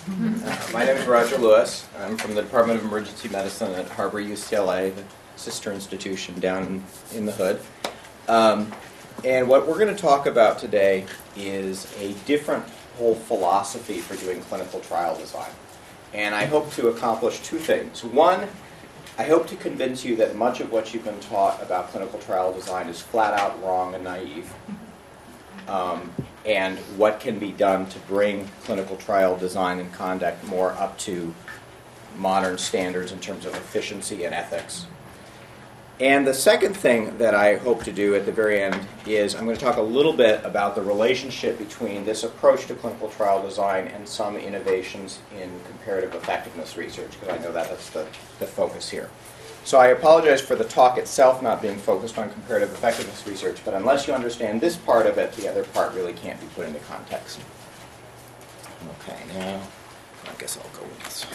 My name is Roger Lewis. I'm from the Department of Emergency Medicine at Harbor UCLA, the sister institution down in the hood. And what we're going to talk about today is a different whole philosophy for doing clinical trial design. And I hope to accomplish two things. One, I hope to convince you that much of what you've been taught about clinical trial design is flat out wrong and naive. And what can be done to bring clinical trial design and conduct more up to modern standards in terms of efficiency and ethics. And the second thing that I hope to do at the very end is I'm going to talk a little bit about the relationship between this approach to clinical trial design and some innovations in comparative effectiveness research, because I know that's the focus here. So I apologize for the talk itself not being focused on comparative effectiveness research, but unless you understand this part of it, the other part really can't be put into context. Okay, now I guess I'll go with this.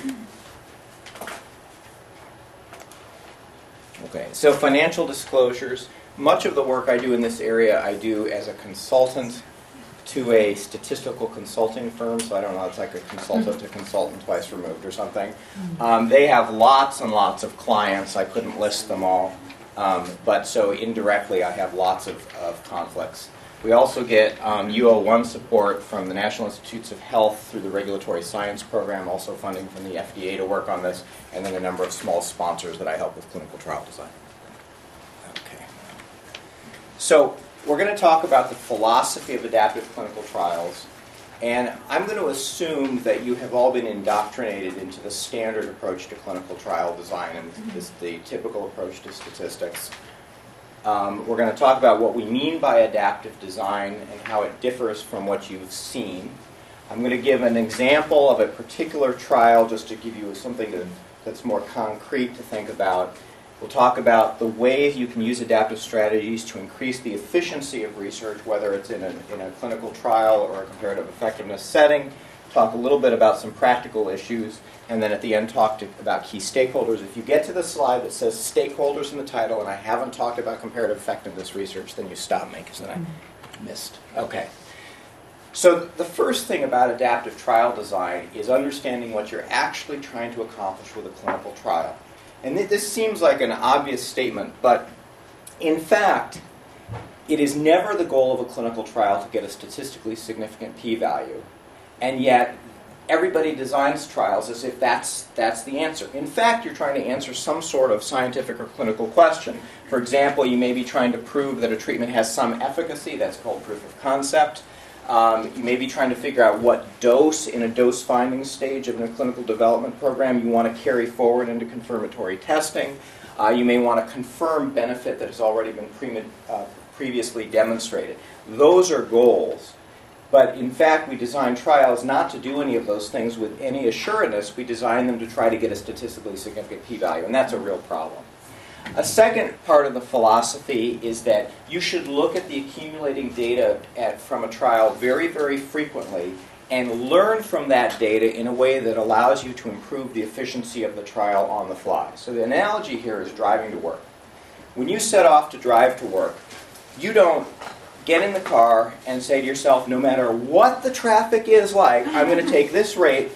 Okay, so financial disclosures. Much of the work I do in this area I do as a consultant to a statistical consulting firm, so I don't know, it's like a consultant to consultant twice removed or something. They have lots and lots of clients. I couldn't list them all, but so indirectly I have lots of conflicts. We also get UO1 support from the National Institutes of Health through the Regulatory Science Program, also funding from the FDA to work on this, and then a number of small sponsors that I help with clinical trial design. Okay. So we're going to talk about the philosophy of adaptive clinical trials, and I'm going to assume that you have all been indoctrinated into the standard approach to clinical trial design and the typical approach to statistics. We're going to talk about what we mean by adaptive design and how it differs from what you've seen. I'm going to give an example of a particular trial just to give you something that's more concrete to think about. We'll talk about the ways you can use adaptive strategies to increase the efficiency of research, whether it's in a clinical trial or a comparative effectiveness setting. Talk a little bit about some practical issues, and then at the end talk about key stakeholders. If you get to the slide that says stakeholders in the title and I haven't talked about comparative effectiveness research, then you stop me because then I missed. Okay. So the first thing about adaptive trial design is understanding what you're actually trying to accomplish with a clinical trial. And this seems like an obvious statement, but in fact, it is never the goal of a clinical trial to get a statistically significant p-value. And yet, everybody designs trials as if that's the answer. In fact, you're trying to answer some sort of scientific or clinical question. For example, you may be trying to prove that a treatment has some efficacy. That's called proof of concept. You may be trying to figure out what dose in a dose-finding stage of a clinical development program you want to carry forward into confirmatory testing. You may want to confirm benefit that has already been previously demonstrated. Those are goals. But in fact, we design trials not to do any of those things with any assuredness. We design them to try to get a statistically significant p-value, and that's a real problem. A second part of the philosophy is that you should look at the accumulating data from a trial very, very frequently and learn from that data in a way that allows you to improve the efficiency of the trial on the fly. So the analogy here is driving to work. When you set off to drive to work, you don't get in the car and say to yourself, no matter what the traffic is like, I'm going to take this route,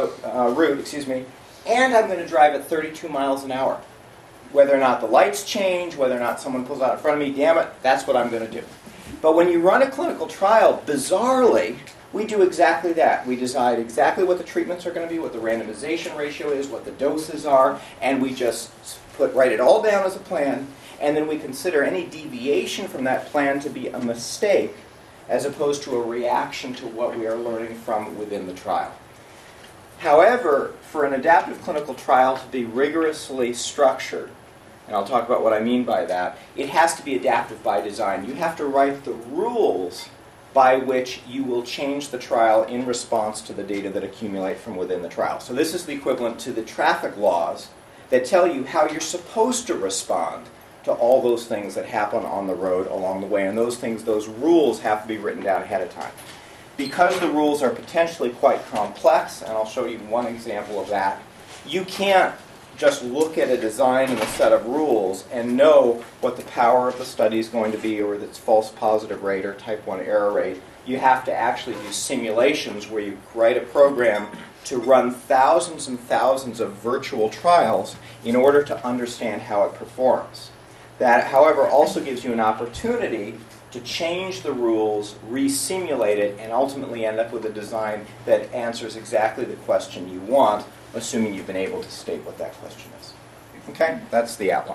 and I'm going to drive at 32 miles an hour. Whether or not the lights change, whether or not someone pulls out in front of me, damn it, that's what I'm going to do. But when you run a clinical trial, bizarrely, we do exactly that. We decide exactly what the treatments are going to be, what the randomization ratio is, what the doses are, and we just write it all down as a plan, and then we consider any deviation from that plan to be a mistake as opposed to a reaction to what we are learning from within the trial. However, for an adaptive clinical trial to be rigorously structured, and I'll talk about what I mean by that, it has to be adaptive by design. You have to write the rules by which you will change the trial in response to the data that accumulate from within the trial. So this is the equivalent to the traffic laws that tell you how you're supposed to respond to all those things that happen on the road along the way. And those rules have to be written down ahead of time. Because the rules are potentially quite complex, and I'll show you one example of that, you can't just look at a design and a set of rules and know what the power of the study is going to be or its false positive rate or type 1 error rate. You have to actually do simulations where you write a program to run thousands and thousands of virtual trials in order to understand how it performs. That, however, also gives you an opportunity to change the rules, re-simulate it, and ultimately end up with a design that answers exactly the question you want, assuming you've been able to state what that question is. Okay? That's the outline.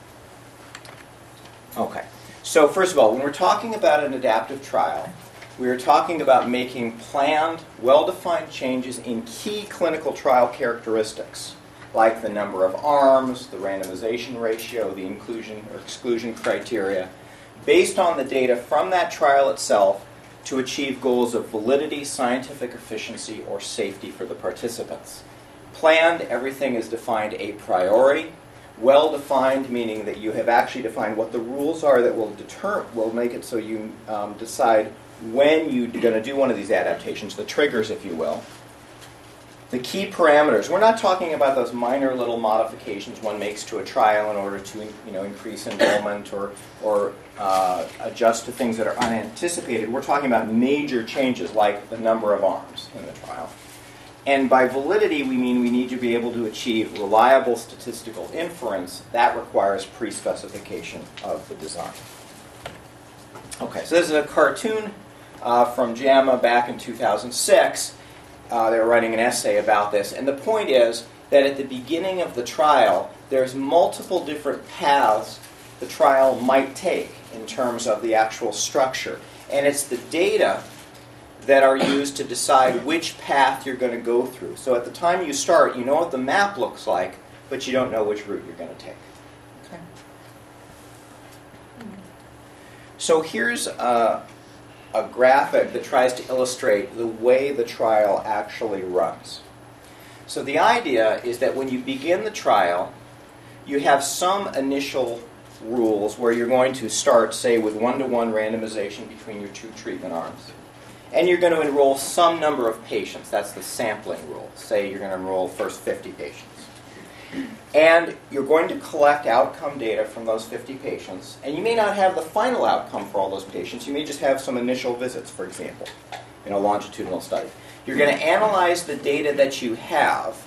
Okay. So first of all, when we're talking about an adaptive trial, we are talking about making planned, well-defined changes in key clinical trial characteristics, like the number of arms, the randomization ratio, the inclusion or exclusion criteria, based on the data from that trial itself to achieve goals of validity, scientific efficiency, or safety for the participants. Planned, everything is defined a priori. Well-defined, meaning that you have actually defined what the rules are that will make it so you decide when you're going to do one of these adaptations, the triggers, if you will. The key parameters. We're not talking about those minor little modifications one makes to a trial in order to increase enrollment or adjust to things that are unanticipated. We're talking about major changes like the number of arms in the trial. And by validity, we mean we need to be able to achieve reliable statistical inference. That requires pre-specification of the design. Okay, so this is a cartoon from JAMA back in 2006. They were writing an essay about this. And the point is that at the beginning of the trial, there's multiple different paths the trial might take in terms of the actual structure. And it's the data that are used to decide which path you're going to go through. So at the time you start, you know what the map looks like, but you don't know which route you're going to take. Okay. So here's a graphic that tries to illustrate the way the trial actually runs. So the idea is that when you begin the trial, you have some initial rules where you're going to start, say, with 1-to-1 randomization between your two treatment arms. And you're going to enroll some number of patients. That's the sampling rule. Say you're going to enroll first 50 patients. And you're going to collect outcome data from those 50 patients. And you may not have the final outcome for all those patients. You may just have some initial visits, for example, in a longitudinal study. You're going to analyze the data that you have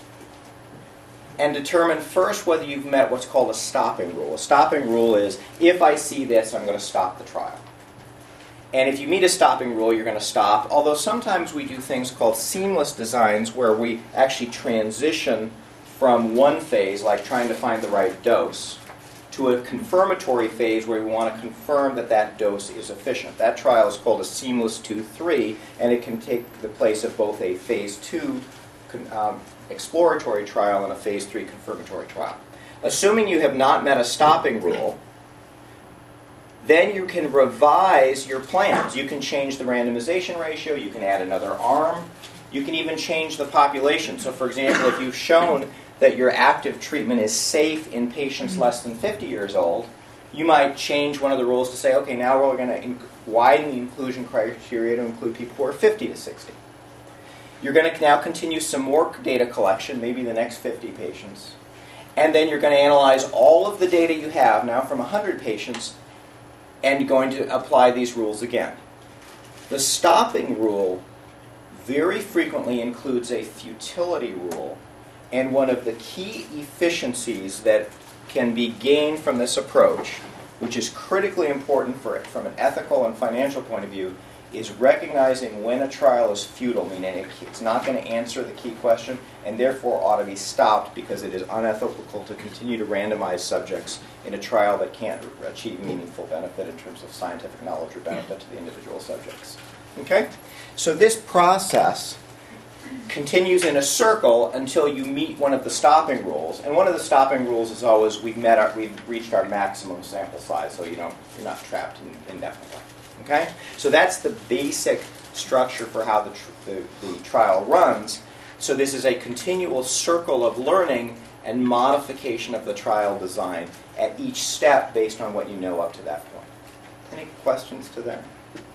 and determine first whether you've met what's called a stopping rule. A stopping rule is, if I see this, I'm going to stop the trial. And if you meet a stopping rule, you're going to stop. Although sometimes we do things called seamless designs where we actually transition from one phase, like trying to find the right dose, to a confirmatory phase where we want to confirm that that dose is efficient. That trial is called a seamless 2-3, and it can take the place of both a phase 2 exploratory trial and a phase 3 confirmatory trial. Assuming you have not met a stopping rule, then you can revise your plans. You can change the randomization ratio, you can add another arm, you can even change the population. So for example, if you've shown that your active treatment is safe in patients less than 50 years old, you might change one of the rules to say, okay, now we're going to widen the inclusion criteria to include people who are 50 to 60. You're going to now continue some more data collection, maybe the next 50 patients. And then you're going to analyze all of the data you have now from 100 patients and going to apply these rules again. The stopping rule very frequently includes a futility rule, and one of the key efficiencies that can be gained from this approach, which is critically important from an ethical and financial point of view, is recognizing when a trial is futile, meaning it's not going to answer the key question and therefore ought to be stopped because it is unethical to continue to randomize subjects in a trial that can't achieve meaningful benefit in terms of scientific knowledge or benefit to the individual subjects. Okay? So this process continues in a circle until you meet one of the stopping rules. And one of the stopping rules is always we've reached our maximum sample size, so you're not trapped indefinitely. Okay? So that's the basic structure for how the trial runs. So this is a continual circle of learning and modification of the trial design at each step based on what you know up to that point. Any questions to that?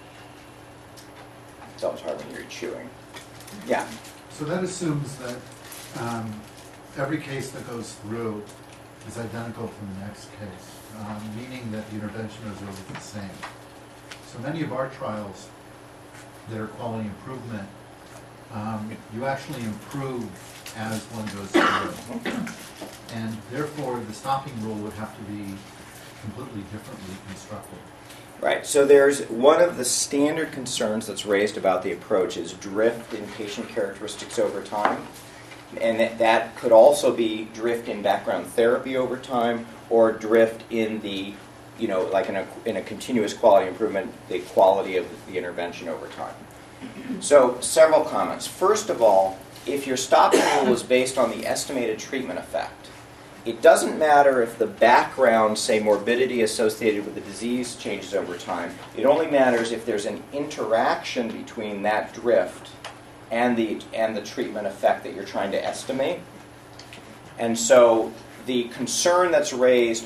It's always hard when you're chewing. Yeah? So that assumes that every case that goes through is identical from the next case, meaning that the intervention is always the same. So many of our trials that are quality improvement you actually improve as one goes through. And therefore, the stopping rule would have to be completely differently constructed. Right, so there's one of the standard concerns that's raised about the approach is drift in patient characteristics over time. And that could also be drift in background therapy over time, or drift in the, like in a continuous quality improvement, the quality of the intervention over time. So several comments. First of all, if your stopping rule is based on the estimated treatment effect, it doesn't matter if the background, say morbidity associated with the disease, changes over time. It only matters if there's an interaction between that drift and the treatment effect that you're trying to estimate. And so the concern that's raised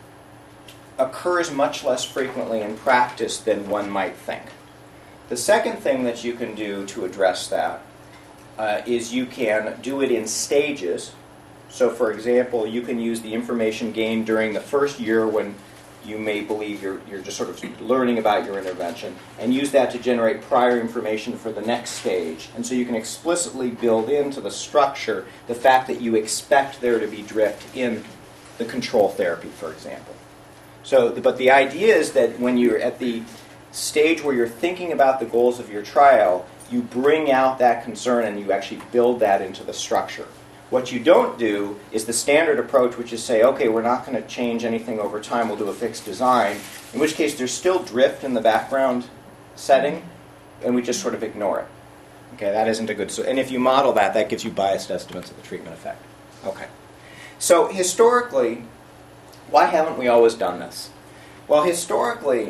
occurs much less frequently in practice than one might think. The second thing that you can do to address that is you can do it in stages. So, for example, you can use the information gained during the first year when you may believe you're just sort of learning about your intervention, and use that to generate prior information for the next stage. And so you can explicitly build into the structure the fact that you expect there to be drift in the control therapy, for example. So, but the idea is that when you're at the stage where you're thinking about the goals of your trial, you bring out that concern and you actually build that into the structure. What you don't do is the standard approach, which is say, okay, we're not going to change anything over time, we'll do a fixed design, in which case there's still drift in the background setting, and we just sort of ignore it. Okay, that isn't a good... And if you model that, that gives you biased estimates of the treatment effect. Okay. So historically, why haven't we always done this? Well, historically,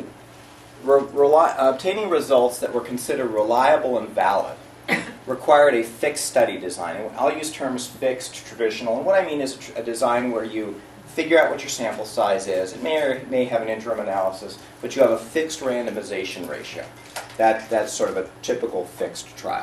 obtaining results that were considered reliable and valid required a fixed study design. And I'll use terms fixed, traditional, and what I mean is a design where you figure out what your sample size is. It may or may have an interim analysis, but you have a fixed randomization ratio. That's sort of a typical fixed trial.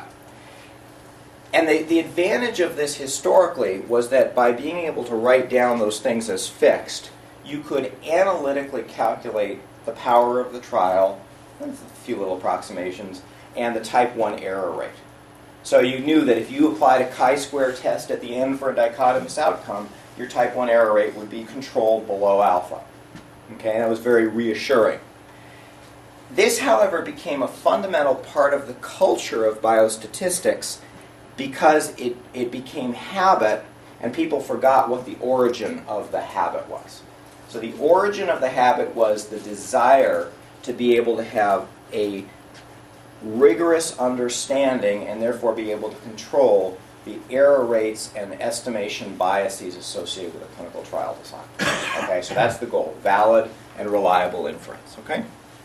And the advantage of this historically was that by being able to write down those things as fixed, you could analytically calculate the power of the trial, with a few little approximations, and the type 1 error rate. So you knew that if you applied a chi-square test at the end for a dichotomous outcome, your type 1 error rate would be controlled below alpha. Okay, that was very reassuring. This, however, became a fundamental part of the culture of biostatistics because it became habit, and people forgot what the origin of the habit was. So the origin of the habit was the desire to be able to have a rigorous understanding and therefore be able to control the error rates and estimation biases associated with a clinical trial design. Okay, so that's the goal, valid and reliable inference. Okay?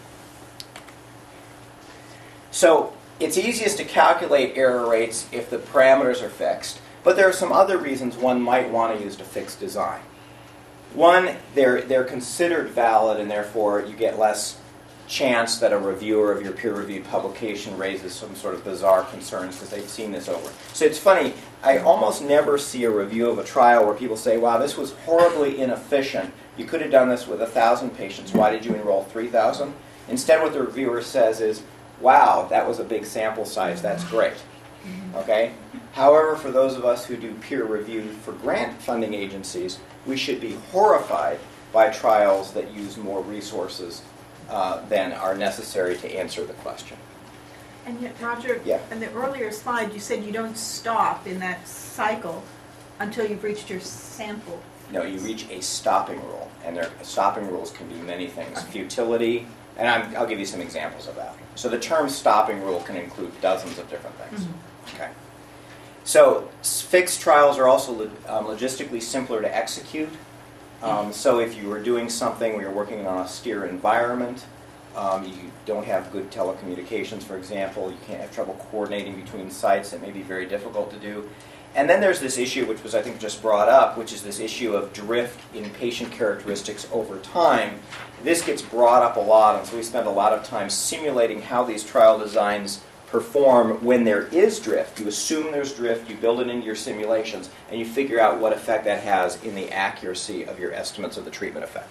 So it's easiest to calculate error rates if the parameters are fixed, but there are some other reasons one might want to use a fixed design. One, they're considered valid and therefore you get less chance that a reviewer of your peer-reviewed publication raises some sort of bizarre concerns because they've seen this over. So it's funny, I almost never see a review of a trial where people say, wow, this was horribly inefficient. You could have done this with 1,000 patients. Why did you enroll 3,000? Instead, what the reviewer says is, wow, that was a big sample size. That's great. Okay? However, for those of us who do peer review for grant funding agencies, we should be horrified by trials that use more resources than are necessary to answer the question. And yet, Roger, Yeah. in the earlier slide, you said you don't stop in that cycle until you've reached your sample. No, you reach a stopping rule, and stopping rules can be many things. Futility, and I'll give you some examples of that. So the term stopping rule can include dozens of different things. Mm-hmm. Okay. So fixed trials are also logistically simpler to execute. So if you are doing something where you're working in an austere environment, you don't have good telecommunications, for example, you can't have trouble coordinating between sites, it may be very difficult to do. And then there's this issue, which was I think just brought up, which is this issue of drift in patient characteristics over time. This gets brought up a lot, and so we spend a lot of time simulating how these trial designs perform when there is drift. You assume there's drift, you build it into your simulations, and you figure out what effect that has in the accuracy of your estimates of the treatment effect.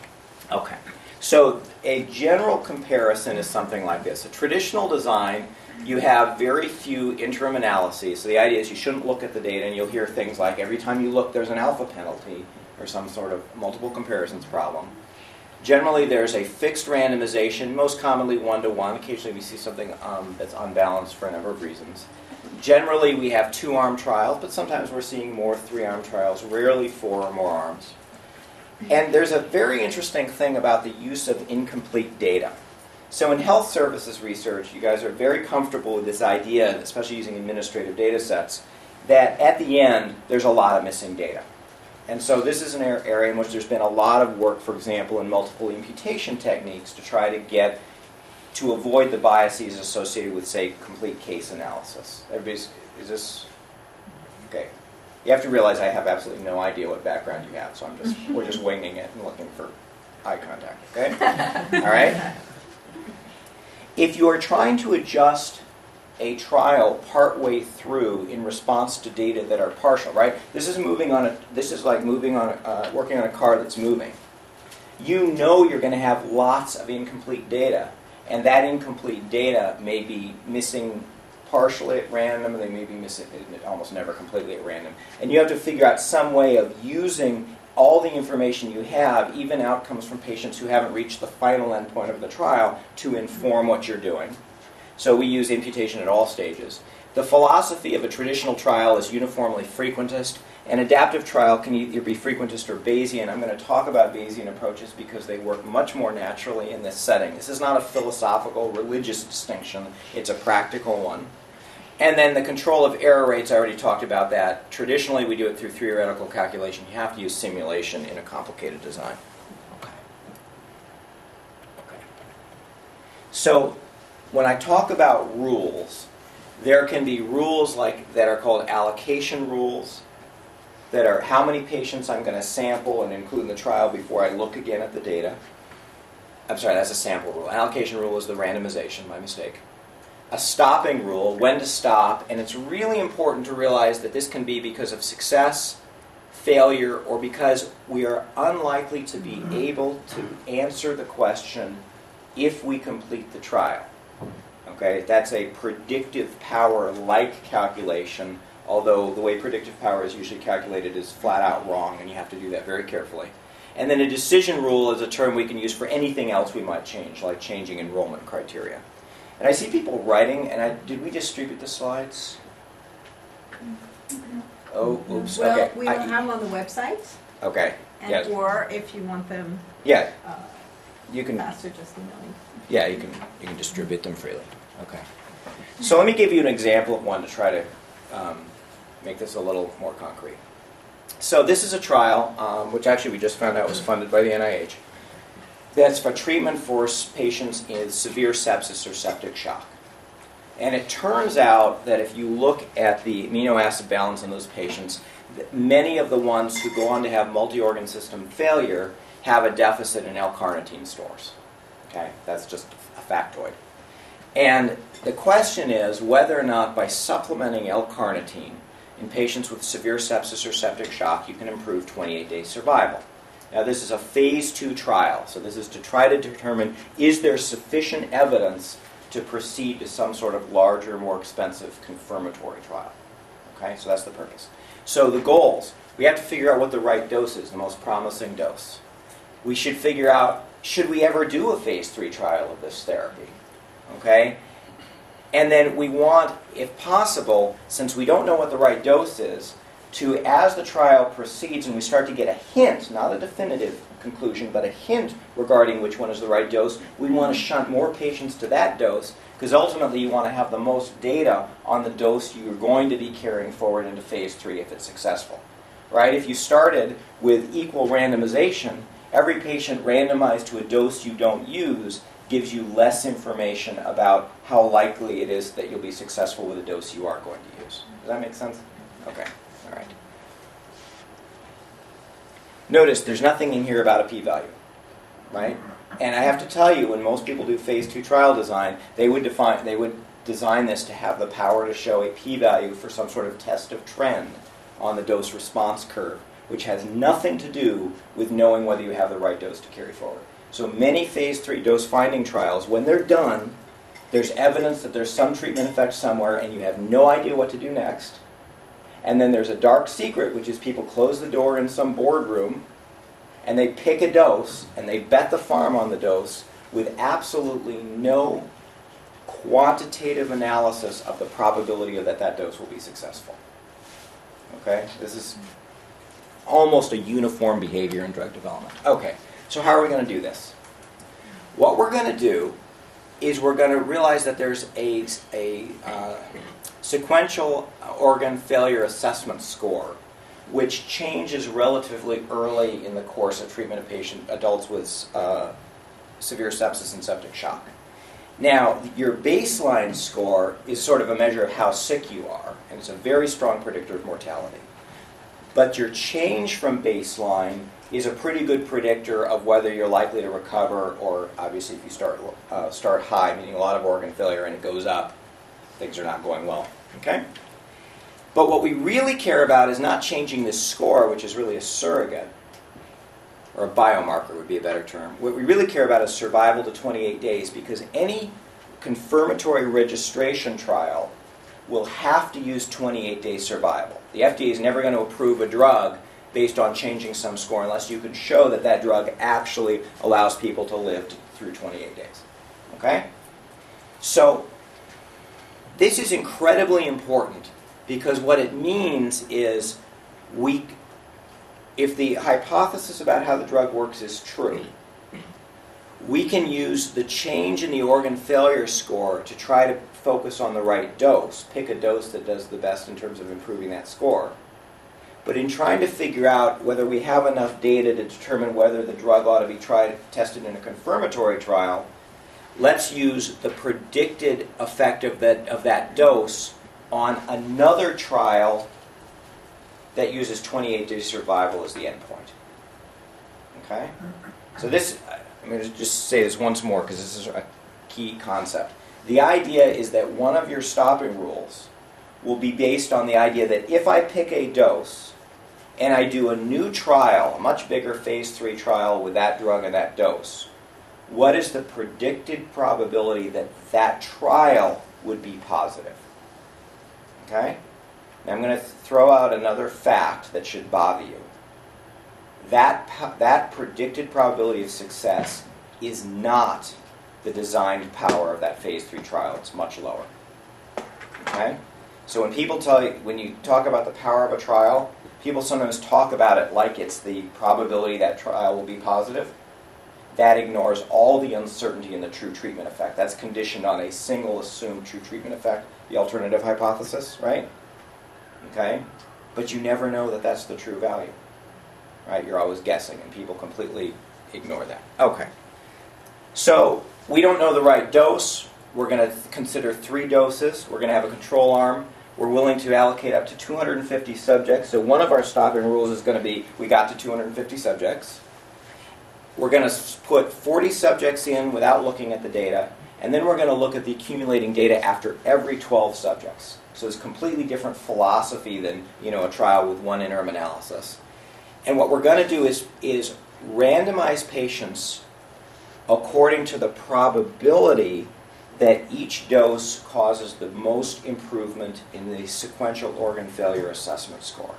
Okay. So a general comparison is something like this. A traditional design You have very few interim analyses. So the idea is you shouldn't look at the data, and you'll hear things like every time you look there's an alpha penalty or some sort of multiple comparisons problem. Generally there's a fixed randomization, most commonly 1-to-1. Occasionally we see something that's unbalanced for a number of reasons. Generally we have 2-arm trials, but sometimes we're seeing more 3-arm trials, rarely 4 or more arms. And there's a very interesting thing about the use of incomplete data. So in health services research, you guys are very comfortable with this idea, especially using administrative data sets, that at the end, there's a lot of missing data. And so this is an area in which there's been a lot of work, for example, in multiple imputation techniques to try to get to avoid the biases associated with, say, complete case analysis. Everybody's, is this, okay. You have to realize I have absolutely no idea what background you have, so we're just winging it and looking for eye contact, okay? All right? If you are trying to adjust a trial partway through in response to data that are partial, right? This is like working on a car that's moving. You know you're going to have lots of incomplete data, and that incomplete data may be missing partially at random, and they may be missing almost never completely at random. And you have to figure out some way of using all the information you have, even outcomes from patients who haven't reached the final endpoint of the trial, to inform what you're doing. So we use imputation at all stages. The philosophy of a traditional trial is uniformly frequentist. An adaptive trial can either be frequentist or Bayesian. I'm going to talk about Bayesian approaches because they work much more naturally in this setting. This is not a philosophical, religious distinction. It's a practical one. And then the control of error rates, I already talked about that. Traditionally, we do it through theoretical calculation. You have to use simulation in a complicated design. Okay. So when I talk about rules, there can be rules that are called allocation rules, that are how many patients I'm going to sample and include in the trial before I look again at the data. I'm sorry, that's a sample rule. Allocation rule is the randomization, my mistake. A stopping rule, when to stop, and it's really important to realize that this can be because of success, failure, or because we are unlikely to be able to answer the question if we complete the trial. Okay, that's a predictive power-like calculation, although the way predictive power is usually calculated is flat out wrong, and you have to do that very carefully. And then a decision rule is a term we can use for anything else we might change, like changing enrollment criteria. And I see people writing, and did we distribute the slides? Oh, oops, Well, okay. we will have them on the website, Okay, and yes. or if you want them Yeah, you can. faster, just email me. Yeah, you can distribute them freely. Okay. So let me give you an example of one to try to make this a little more concrete. So this is a trial, which actually we just found out was funded by the NIH. That's for treatment for patients in severe sepsis or septic shock. And it turns out that if you look at the amino acid balance in those patients, many of the ones who go on to have multi-organ system failure have a deficit in L-carnitine stores. Okay, that's just a factoid. And the question is whether or not by supplementing L-carnitine in patients with severe sepsis or septic shock, you can improve 28-day survival. Now, this is a phase 2 trial, so this is to try to determine is there sufficient evidence to proceed to some sort of larger, more expensive confirmatory trial. Okay, so that's the purpose. So the goals, we have to figure out what the right dose is, the most promising dose. We should figure out, should we ever do a phase 3 trial of this therapy? Okay? And then we want, if possible, since we don't know what the right dose is, to, as the trial proceeds and we start to get a hint, not a definitive conclusion, but a hint regarding which one is the right dose, we want to shunt more patients to that dose, because ultimately you want to have the most data on the dose you're going to be carrying forward into phase 3 if it's successful. Right? If you started with equal randomization, every patient randomized to a dose you don't use gives you less information about how likely it is that you'll be successful with a dose you are going to use. Does that make sense? Okay. All right. Notice there's nothing in here about a p-value, right? And I have to tell you, when most people do phase 2 trial design, they would design this to have the power to show a p-value for some sort of test of trend on the dose response curve, which has nothing to do with knowing whether you have the right dose to carry forward. So many phase 3 dose finding trials, when they're done, There's evidence that there's some treatment effect somewhere, and you have no idea what to do next. And then there's a dark secret, which is people close the door in some boardroom, and they pick a dose, and they bet the farm on the dose with absolutely no quantitative analysis of the probability of that dose will be successful. Okay? This is almost a uniform behavior in drug development. Okay, so how are we going to do this? What we're going to do is we're going to realize that there's a sequential organ failure assessment score, which changes relatively early in the course of treatment of adults with severe sepsis and septic shock. Now, your baseline score is sort of a measure of how sick you are, and it's a very strong predictor of mortality. But your change from baseline is a pretty good predictor of whether you're likely to recover, or obviously if you start high, meaning a lot of organ failure, and it goes up, things are not going well. Okay? But what we really care about is not changing this score, which is really a surrogate, or a biomarker would be a better term. What we really care about is survival to 28 days, because any confirmatory registration trial will have to use 28-day survival. The FDA is never going to approve a drug based on changing some score unless you can show that that drug actually allows people to live through 28 days. Okay? So this is incredibly important, because what it means is if the hypothesis about how the drug works is true, we can use the change in the organ failure score to try to focus on the right dose, pick a dose that does the best in terms of improving that score. But in trying to figure out whether we have enough data to determine whether the drug ought to be tested in a confirmatory trial, let's use the predicted effect of that dose on another trial that uses 28-day survival as the endpoint. Okay? So this, I'm going to just say this once more because this is a key concept. The idea is that one of your stopping rules will be based on the idea that if I pick a dose and I do a new trial, a much bigger phase 3 trial with that drug and that dose, what is the predicted probability that that trial would be positive? Okay? Now I'm going to throw out another fact that should bother you. That predicted probability of success is not the designed power of that phase 3 trial. It's much lower. Okay? So when you talk about the power of a trial, people sometimes talk about it like it's the probability that trial will be positive. That ignores all the uncertainty in the true treatment effect. That's conditioned on a single assumed true treatment effect, the alternative hypothesis, right? Okay? But you never know that that's the true value. Right? You're always guessing, and people completely ignore that. Okay. So we don't know the right dose. We're going to consider 3 doses. We're going to have a control arm. We're willing to allocate up to 250 subjects. So one of our stopping rules is going to be we got to 250 subjects. We're going to put 40 subjects in without looking at the data, and then we're going to look at the accumulating data after every 12 subjects. So it's a completely different philosophy than a trial with one interim analysis. And what we're going to do is randomize patients according to the probability that each dose causes the most improvement in the sequential organ failure assessment score.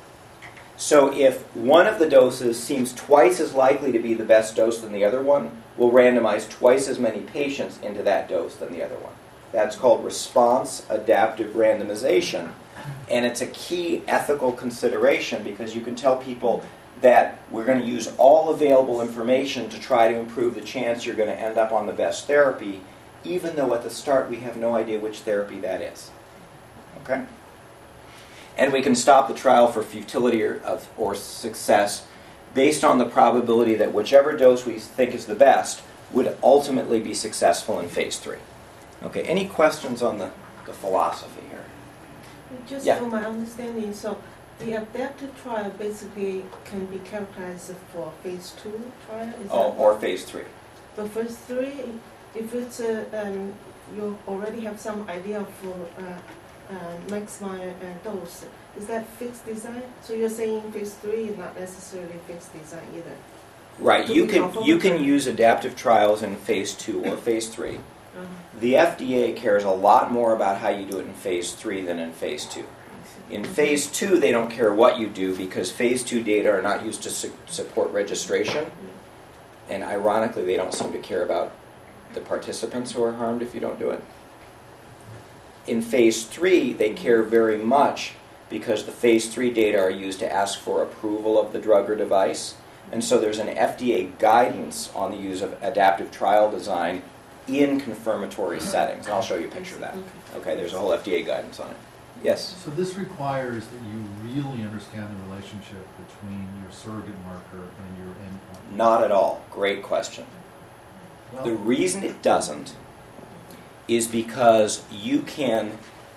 So if one of the doses seems twice as likely to be the best dose than the other one, we'll randomize twice as many patients into that dose than the other one. That's called response adaptive randomization. And it's a key ethical consideration because you can tell people that we're going to use all available information to try to improve the chance you're going to end up on the best therapy, even though at the start we have no idea which therapy that is. Okay? And we can stop the trial for futility or success based on the probability that whichever dose we think is the best would ultimately be successful in phase 3. Okay, any questions on the philosophy here? Just Yeah. from my understanding, so the adaptive trial basically can be characterized for phase 2 trial? Is that Or phase 3. But phase 3, if it's you already have some idea for maximum dose, is that fixed design? So you're saying phase 3 is not necessarily fixed design either? Right, To you be can confirmed. use adaptive trials in phase 2 or phase 3. The FDA cares a lot more about how you do it in phase 3 than in phase 2. In phase 2, they don't care what you do because phase 2 data are not used to support registration. And ironically, they don't seem to care about the participants who are harmed if you don't do it. In phase 3, they care very much because the phase 3 data are used to ask for approval of the drug or device. And so there's an FDA guidance on the use of adaptive trial design in confirmatory settings. And I'll show you a picture of that. Okay, there's a whole FDA guidance on it. Yes? So this requires that you really understand the relationship between your surrogate marker and your endpoint. Not at all. Great question. Well, The reason it doesn't is because you can...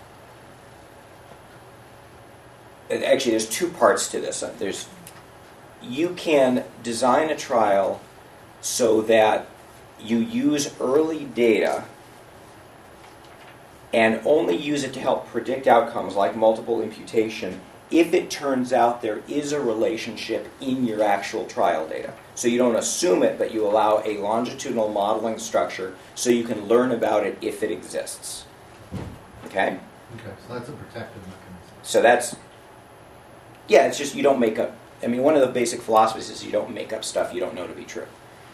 Actually, there's two parts to this. You can design a trial so that you use early data and only use it to help predict outcomes like multiple imputation if it turns out there is a relationship in your actual trial data. So you don't assume it, but you allow a longitudinal modeling structure so you can learn about it if it exists. Okay? okay, so that's a protective mechanism. So that's, yeah, it's just you don't make up, I mean, one of the basic philosophies is you don't make up stuff you don't know to be true.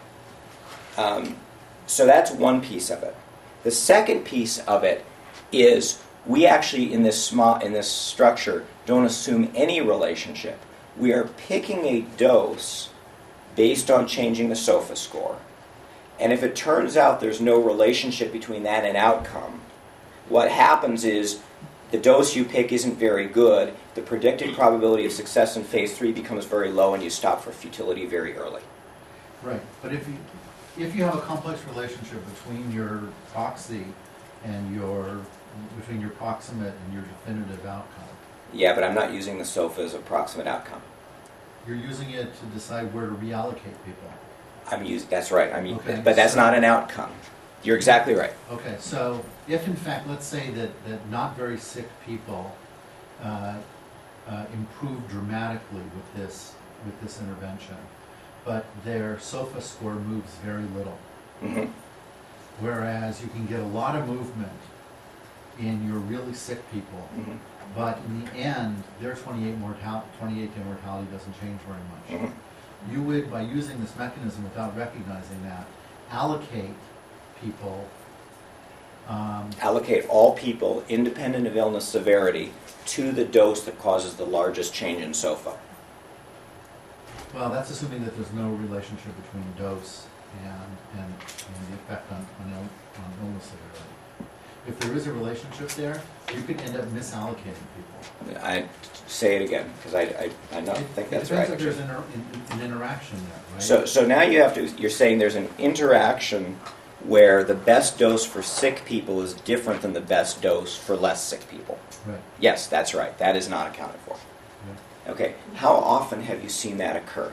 So that's one piece of it. The second piece of it is we actually, in this structure, don't assume any relationship. We are picking a dose based on changing the SOFA score. And if it turns out there's no relationship between that and outcome, what happens is the dose you pick isn't very good, the predicted probability of success in phase 3 becomes very low, and you stop for futility very early. Right, but if you have a complex relationship between your proxy and between your proximate and your definitive outcome, Yeah, but I'm not using the SOFA as a proximate outcome. you're using it to decide where to reallocate people. That's right. Okay, But that's so- not an outcome. You're exactly right. Okay, so if in fact, let's say that not very sick people improve dramatically with this intervention, but their SOFA score moves very little, hmm whereas you can get a lot of movement in your really sick people, hmm but in the end, their 28-day mortality doesn't change very much. hmm You would, by using this mechanism without recognizing that, allocate people. Allocate all people, independent of illness severity, to the dose that causes the largest change in SOFA. Well, that's assuming that there's no relationship between dose and the effect on illness severity. If there is a relationship there, you could end up misallocating people. I say it again because I don't think that's right. It depends if actually. there's an interaction there, right? So now you're saying there's an interaction where the best dose for sick people is different than the best dose for less sick people. Right. Yes, that's right. That is not accounted for. Yeah. Okay. How often have you seen that occur?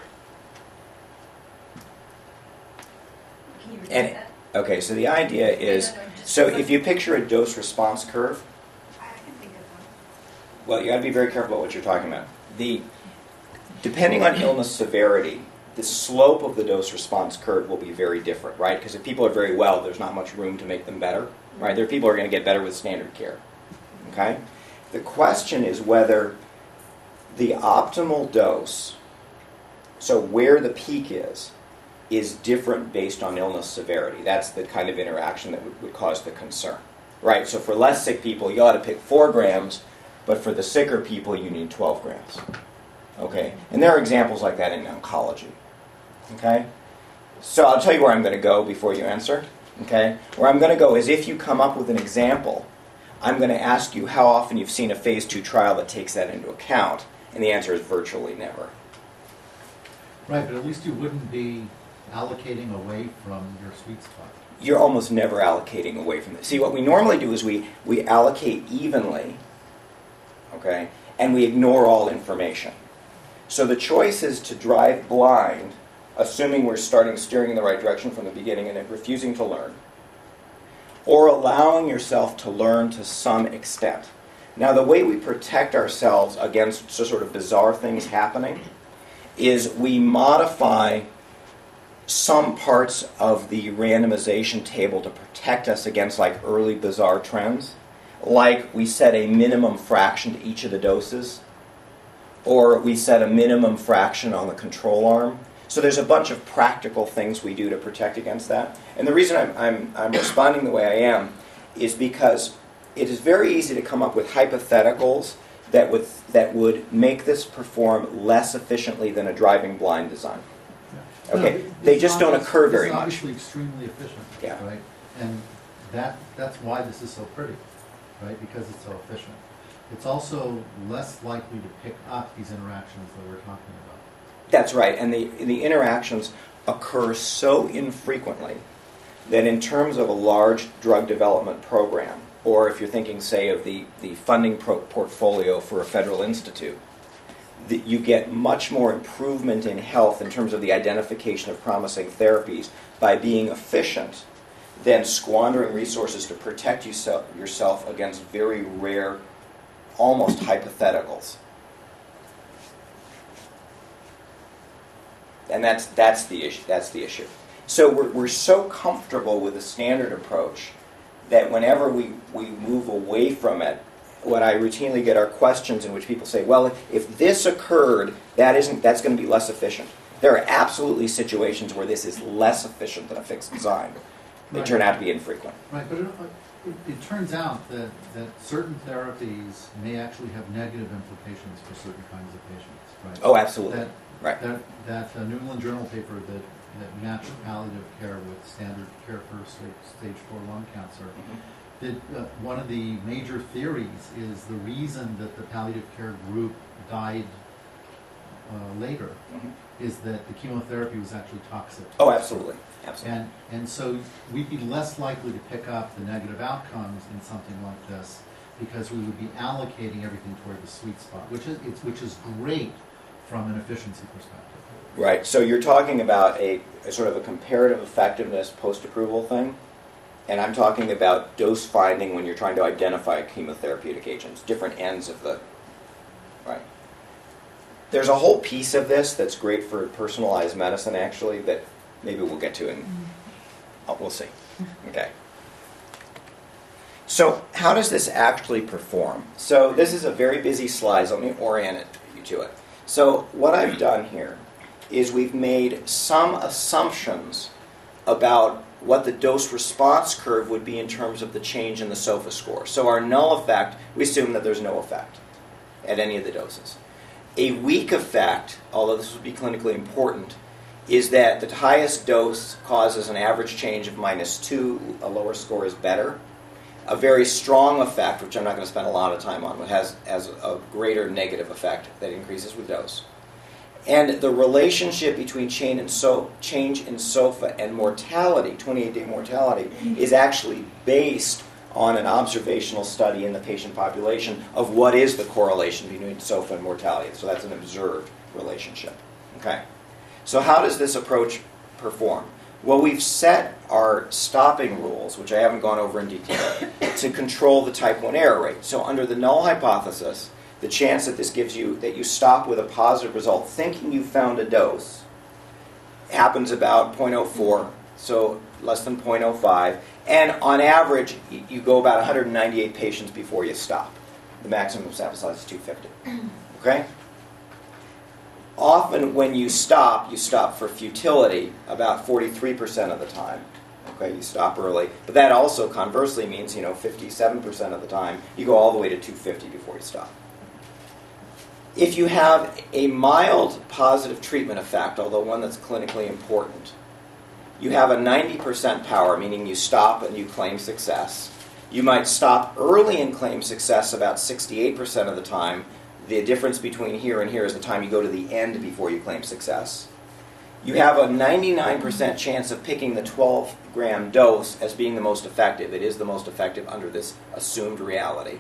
Can you repeat And that? okay, so the idea is, so if you picture a dose response curve, I can think of one. well, you got to be very careful about what you're talking about. Depending on illness severity, the slope of the dose response curve will be very different, right? Because if people are very well, there's not much room to make them better, right? There are people who are going to get better with standard care, okay? The question is whether the optimal dose, so where the peak is different based on illness severity. That's the kind of interaction that would cause the concern, right? So for less sick people, you ought to pick 4 grams, but for the sicker people, you need 12 grams. Okay, and there are examples like that in oncology. Okay, so I'll tell you where I'm going to go before you answer. Okay, where I'm going to go is if you come up with an example, I'm going to ask you how often you've seen a phase 2 trial that takes that into account, and the answer is virtually never. Right, but at least you wouldn't be allocating away from your sweet spot. You're almost never allocating away from it. See, what we normally do is we allocate evenly, okay, and we ignore all information. So the choice is to drive blind, assuming we're steering in the right direction from the beginning and then refusing to learn, or allowing yourself to learn to some extent. Now, the way we protect ourselves against sort of bizarre things happening is we modify some parts of the randomization table to protect us against like early bizarre trends. Like we set a minimum fraction to each of the doses, or we set a minimum fraction on the control arm. So there's a bunch of practical things we do to protect against that. And the reason I'm responding the way I am is because it is very easy to come up with hypotheticals that would make this perform less efficiently than a driving blind design. Okay, they just don't occur very much. It's obviously extremely efficient, Yeah. right? And that's why this is so pretty, right? Because it's so efficient. It's also less likely to pick up these interactions that we're talking about. That's right, and the interactions occur so infrequently that in terms of a large drug development program, or if you're thinking, say, of the funding portfolio for a federal institute, that you get much more improvement in health in terms of the identification of promising therapies by being efficient than squandering resources to protect yourself against very rare, almost hypotheticals. And that's the issue. So we're so comfortable with the standard approach that whenever we move away from it, what I routinely get are questions in which people say, well, if this occurred, that's going to be less efficient. There are absolutely situations where this is less efficient than a fixed design. They turn out to be infrequent. Right, but it turns out that certain therapies may actually have negative implications for certain kinds of patients, right? Oh, absolutely. Right. That New England Journal paper that matched palliative care with standard care for stage 4 lung cancer, one of the major theories is the reason that the palliative care group died later is that the chemotherapy was actually toxic. Oh, absolutely. Absolutely. And so we'd be less likely to pick up the negative outcomes in something like this because we would be allocating everything toward the sweet spot, which is great from an efficiency perspective. Right. So you're talking about a sort of a comparative effectiveness post-approval thing, and I'm talking about dose finding when you're trying to identify chemotherapeutic agents, different ends of the... Right. There's a whole piece of this that's great for personalized medicine, actually, that maybe we'll get to, and we'll see. Okay. So how does this actually perform? So this is a very busy slide, so let me orient you to it. So what I've done here is we've made some assumptions about what the dose response curve would be in terms of the change in the SOFA score. So our null effect, we assume that there's no effect at any of the doses. A weak effect, although this would be clinically important, is that the highest dose causes an average change of -2, a lower score is better. A very strong effect, which I'm not going to spend a lot of time on, but has a greater negative effect that increases with dose. And the relationship between change in SOFA and mortality, 28-day mortality, is actually based on an observational study in the patient population of what is the correlation between SOFA and mortality. So that's an observed relationship. Okay. So how does this approach perform? Well, we've set our stopping rules, which I haven't gone over in detail, to control the type 1 error rate. So under the null hypothesis, the chance that this gives you, that you stop with a positive result, thinking you found a dose, happens about 0.04, so less than 0.05. And on average, you go about 198 patients before you stop. The maximum sample size is 250. Okay? Often when you stop for futility about 43% of the time. Okay, you stop early. But that also conversely means, 57% of the time, you go all the way to 250 before you stop. If you have a mild positive treatment effect, although one that's clinically important, you have a 90% power, meaning you stop and you claim success. You might stop early and claim success about 68% of the time. The difference between here and here is the time you go to the end before you claim success. You have a 99% chance of picking the 12-gram dose as being the most effective. It is the most effective under this assumed reality.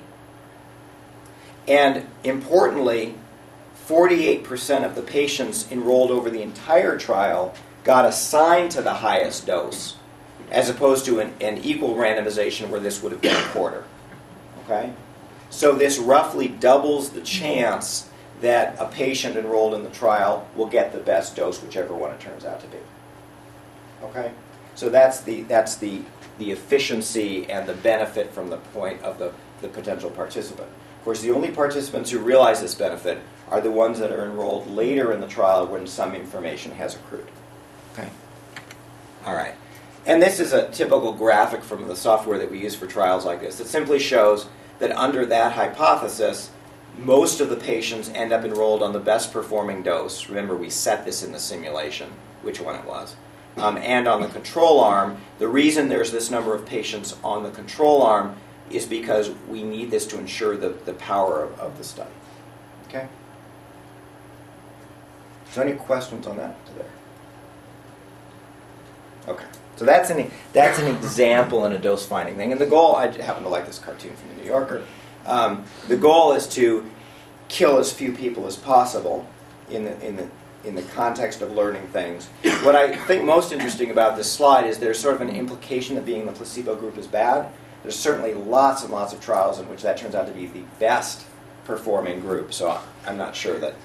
And importantly, 48% of the patients enrolled over the entire trial got assigned to the highest dose, as opposed to an equal randomization where this would have been a quarter. Okay? So this roughly doubles the chance that a patient enrolled in the trial will get the best dose, whichever one it turns out to be. Okay? So that's the efficiency and the benefit from the point of the potential participant. Of course, the only participants who realize this benefit are the ones that are enrolled later in the trial when some information has accrued. Okay? All right. And this is a typical graphic from the software that we use for trials like this. It simply shows that under that hypothesis, most of the patients end up enrolled on the best performing dose. Remember, we set this in the simulation, which one it was. And on the control arm, the reason there's this number of patients on the control arm is because we need this to ensure the power of the study. Okay? So any questions on that today? Okay. So that's an example in a dose finding thing. And the goal, I happen to like this cartoon from the New Yorker, the goal is to kill as few people as possible in the context of learning things. What I think most interesting about this slide is there's sort of an implication that being in the placebo group is bad. There's certainly lots and lots of trials in which that turns out to be the best performing group. So I'm not sure that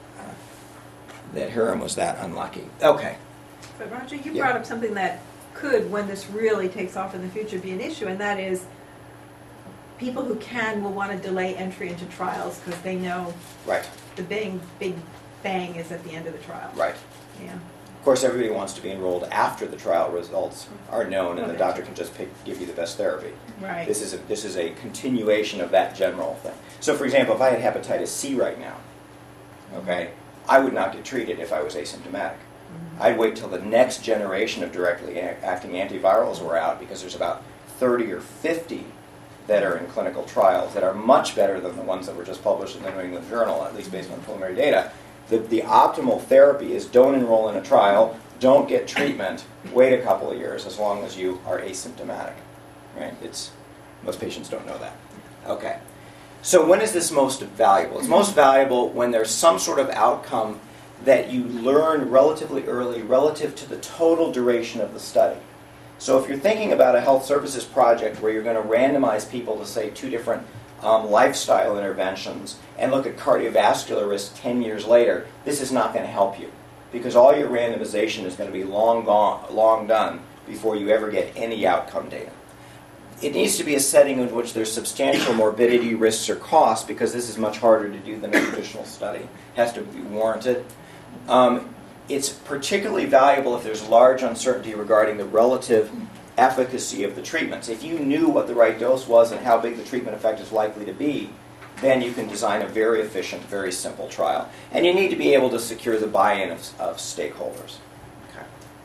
Hiram was that unlucky. Okay. But Roger, you Yeah. brought up something that could, when this really takes off in the future, be an issue, and that is people who will want to delay entry into trials because they know Right. the big bang is at the end of the trial. Right. Yeah. Of course, everybody wants to be enrolled after the trial results are known, and the doctor can just give you the best therapy. Right. This is a continuation of that general thing. So, for example, if I had hepatitis C right now, okay, I would not get treated if I was asymptomatic. I'd wait till the next generation of directly acting antivirals were out, because there's about 30 or 50 that are in clinical trials that are much better than the ones that were just published in the New England Journal, at least based on preliminary data. The optimal therapy is don't enroll in a trial, don't get treatment, wait a couple of years as long as you are asymptomatic. Right? Most patients don't know that. Okay. So when is this most valuable? It's most valuable when there's some sort of outcome that you learn relatively early relative to the total duration of the study. So if you're thinking about a health services project where you're going to randomize people to, say, 2 different lifestyle interventions and look at cardiovascular risk 10 years later, this is not going to help you, because all your randomization is going to be long done before you ever get any outcome data. It needs to be a setting in which there's substantial morbidity risks or costs, because this is much harder to do than a traditional study. It has to be warranted. It's particularly valuable if there's large uncertainty regarding the relative efficacy of the treatments. If you knew what the right dose was and how big the treatment effect is likely to be, then you can design a very efficient, very simple trial. And you need to be able to secure the buy-in of stakeholders. Okay.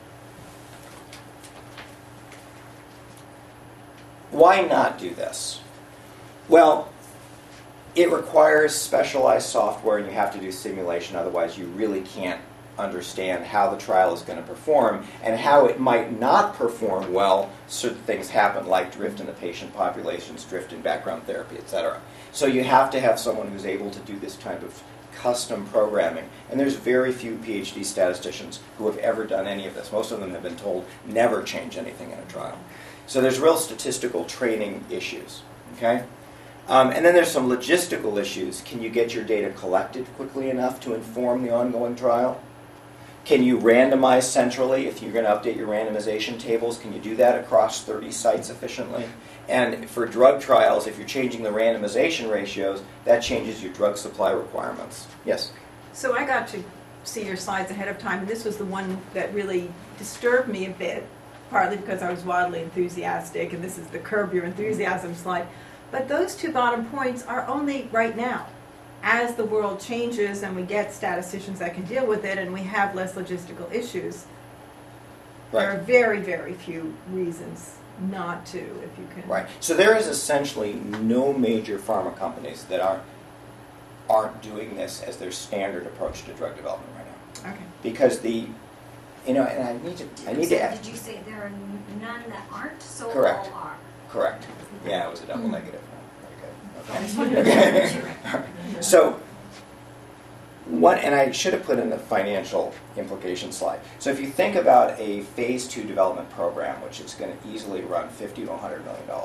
Why not do this? Well, it requires specialized software, and you have to do simulation, otherwise you really can't understand how the trial is going to perform and how it might not perform well. Certain things happen, like drift in the patient populations, drift in background therapy, etc. So you have to have someone who's able to do this type of custom programming. And there's very few PhD statisticians who have ever done any of this. Most of them have been told never change anything in a trial. So there's real statistical training issues. Okay? And then there's some logistical issues. Can you get your data collected quickly enough to inform the ongoing trial? Can you randomize centrally? If you're going to update your randomization tables, can you do that across 30 sites efficiently? And for drug trials, if you're changing the randomization ratios, that changes your drug supply requirements. Yes? So I got to see your slides ahead of time, and this was the one that really disturbed me a bit, partly because I was wildly enthusiastic, and this is the curb your enthusiasm slide. But those 2 bottom points are only right now. As the world changes and we get statisticians that can deal with it and we have less logistical issues, there are very, very few reasons not to, if you can. Right. So there is essentially no major pharma companies that aren't doing this as their standard approach to drug development right now. Okay. Because and I need to add. Did you say there are none that aren't? So Correct. all are. Correct. Yeah, it was a double negative. I just Very wanted good. to Okay. make sure. So, and I should have put in the financial implication slide. So if you think about a phase 2 development program, which is going to easily run $50 to $100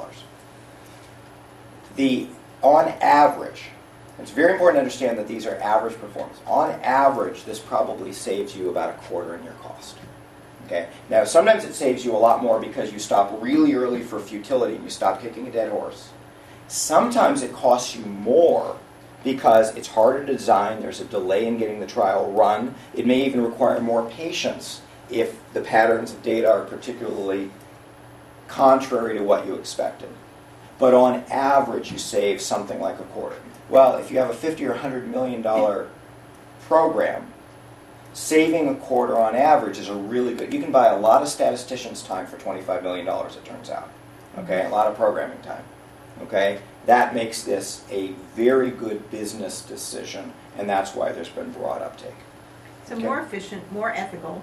million, on average, it's very important to understand that these are average performance. On average, this probably saves you about a quarter in your cost. Okay. Now, sometimes it saves you a lot more because you stop really early for futility and you stop kicking a dead horse. Sometimes it costs you more because it's harder to design, there's a delay in getting the trial run. It may even require more patience if the patterns of data are particularly contrary to what you expected. But on average, you save something like a quarter. Well, if you have a $50 or $100 million program, saving a quarter on average is a really good. You can buy a lot of statisticians' time for $25 million, it turns out. Okay, a lot of programming time. Okay, that makes this a very good business decision, and that's why there's been broad uptake. So Okay. more efficient, more ethical.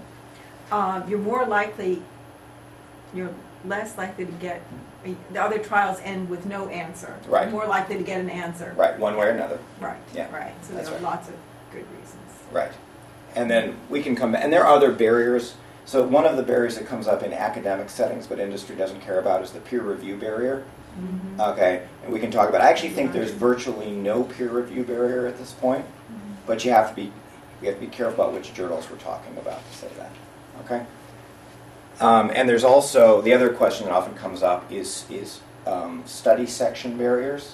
You're less likely to get, the other trials end with no answer. Right. You're more likely to get an answer. Right, one way or another. Right, Yeah, right. So that's there are right. lots of good reasons. Right. And then we can come back, and there are other barriers. So one of the barriers that comes up in academic settings but industry doesn't care about is the peer review barrier. Mm-hmm. Okay, and we can talk about, I actually think there's virtually no peer review barrier at this point, but we have to be careful about which journals we're talking about to say that. Okay? And there's also, the other question that often comes up is study section barriers.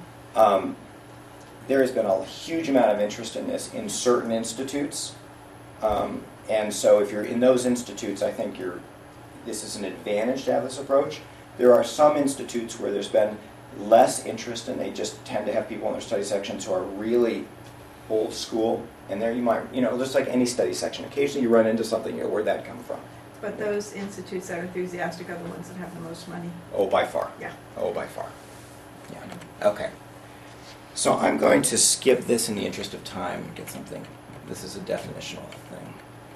There has been a huge amount of interest in this in certain institutes. And so if you're in those institutes, I think this is an advantage to have this approach. There are some institutes where there's been less interest and they just tend to have people in their study sections who are really old school. And there you might, just like any study section, occasionally you run into something, where'd that come from? But those institutes that are enthusiastic are the ones that have the most money. Oh, by far. Yeah. Oh, by far. Yeah. Okay. So I'm going to skip this in the interest of time and get something. This is a definitional thing.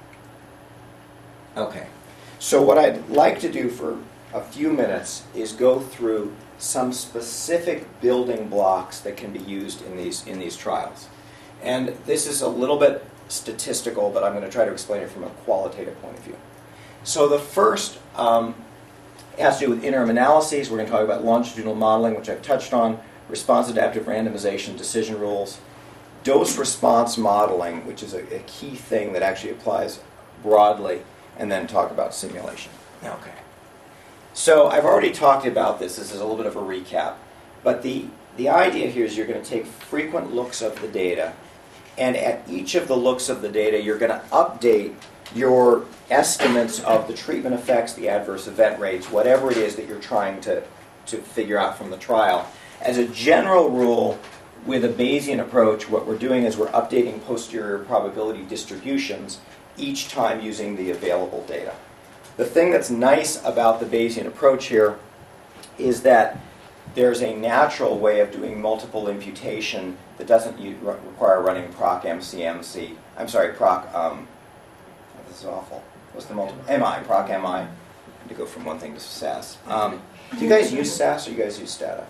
Okay. So what I'd like to do for a few minutes is go through some specific building blocks that can be used in these trials. And this is a little bit statistical, but I'm going to try to explain it from a qualitative point of view. So the first has to do with interim analyses. We're going to talk about longitudinal modeling, which I've touched on, response adaptive randomization, decision rules, dose response modeling, which is a key thing that actually applies broadly, and then talk about simulation. Okay. So I've already talked about this. This is a little bit of a recap. But the idea here is you're going to take frequent looks of the data, and at each of the looks of the data, you're going to update your estimates of the treatment effects, the adverse event rates, whatever it is that you're trying to figure out from the trial. As a general rule, with a Bayesian approach, what we're doing is we're updating posterior probability distributions each time using the available data. The thing that's nice about the Bayesian approach here is that there's a natural way of doing multiple imputation that doesn't require running proc MCMC. I'm sorry, proc, this is awful. What's the multiple? MI, proc MI. I had to go from one thing to SAS. Do you guys use SAS or you guys use Stata?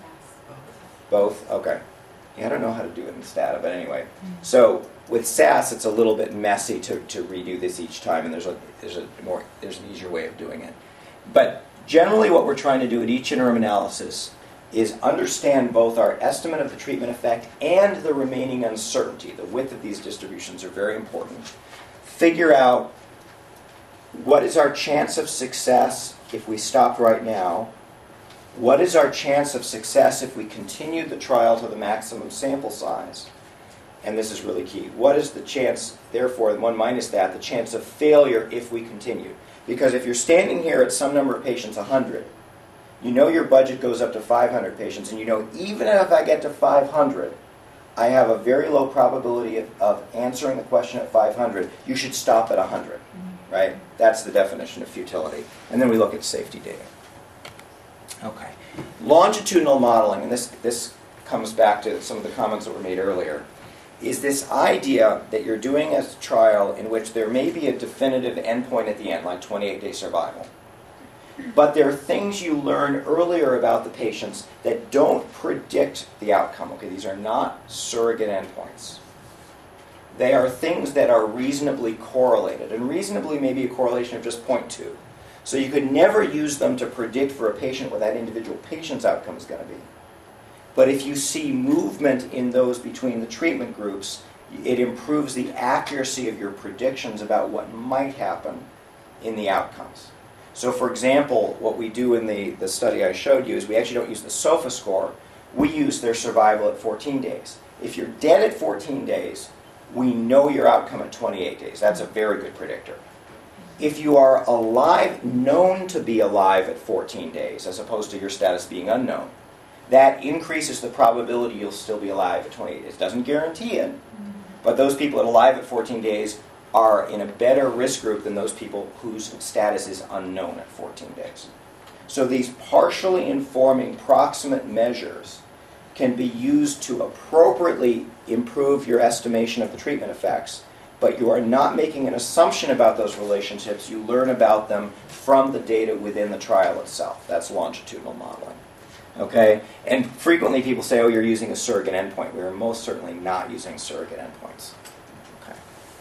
Both? Okay. Yeah, I don't know how to do it in Stata, but anyway. So with SAS, it's a little bit messy to redo this each time, and there's an easier way of doing it. But generally what we're trying to do at each interim analysis is understand both our estimate of the treatment effect and the remaining uncertainty. The width of these distributions are very important. Figure out what is our chance of success if we stopped right now. What is our chance of success if we continue the trial to the maximum sample size? And this is really key. What is the chance, therefore, one minus that, the chance of failure if we continue? Because if you're standing here at some number of patients, 100, you know your budget goes up to 500 patients, and you know even if I get to 500, I have a very low probability of answering the question at 500. You should stop at 100, right? That's the definition of futility. And then we look at safety data. Okay. Longitudinal modeling, and this comes back to some of the comments that were made earlier, is this idea that you're doing a trial in which there may be a definitive endpoint at the end, like 28-day survival. But there are things you learn earlier about the patients that don't predict the outcome. Okay, these are not surrogate endpoints. They are things that are reasonably correlated, and reasonably maybe a correlation of just 0.2. So you could never use them to predict for a patient what that individual patient's outcome is going to be. But if you see movement in those between the treatment groups, it improves the accuracy of your predictions about what might happen in the outcomes. So for example, what we do in the study I showed you is we actually don't use the SOFA score. We use their survival at 14 days. If you're dead at 14 days, we know your outcome at 28 days. That's a very good predictor. If you are alive, known to be alive at 14 days, as opposed to your status being unknown, that increases the probability you'll still be alive at 28 days. Doesn't guarantee it, but those people that are alive at 14 days are in a better risk group than those people whose status is unknown at 14 days. So these partially informing proximate measures can be used to appropriately improve your estimation of the treatment effects, but you are not making an assumption about those relationships. You learn about them from the data within the trial itself. That's longitudinal modeling. Okay? And frequently people say, oh, you're using a surrogate endpoint. We are most certainly not using surrogate endpoints. Okay.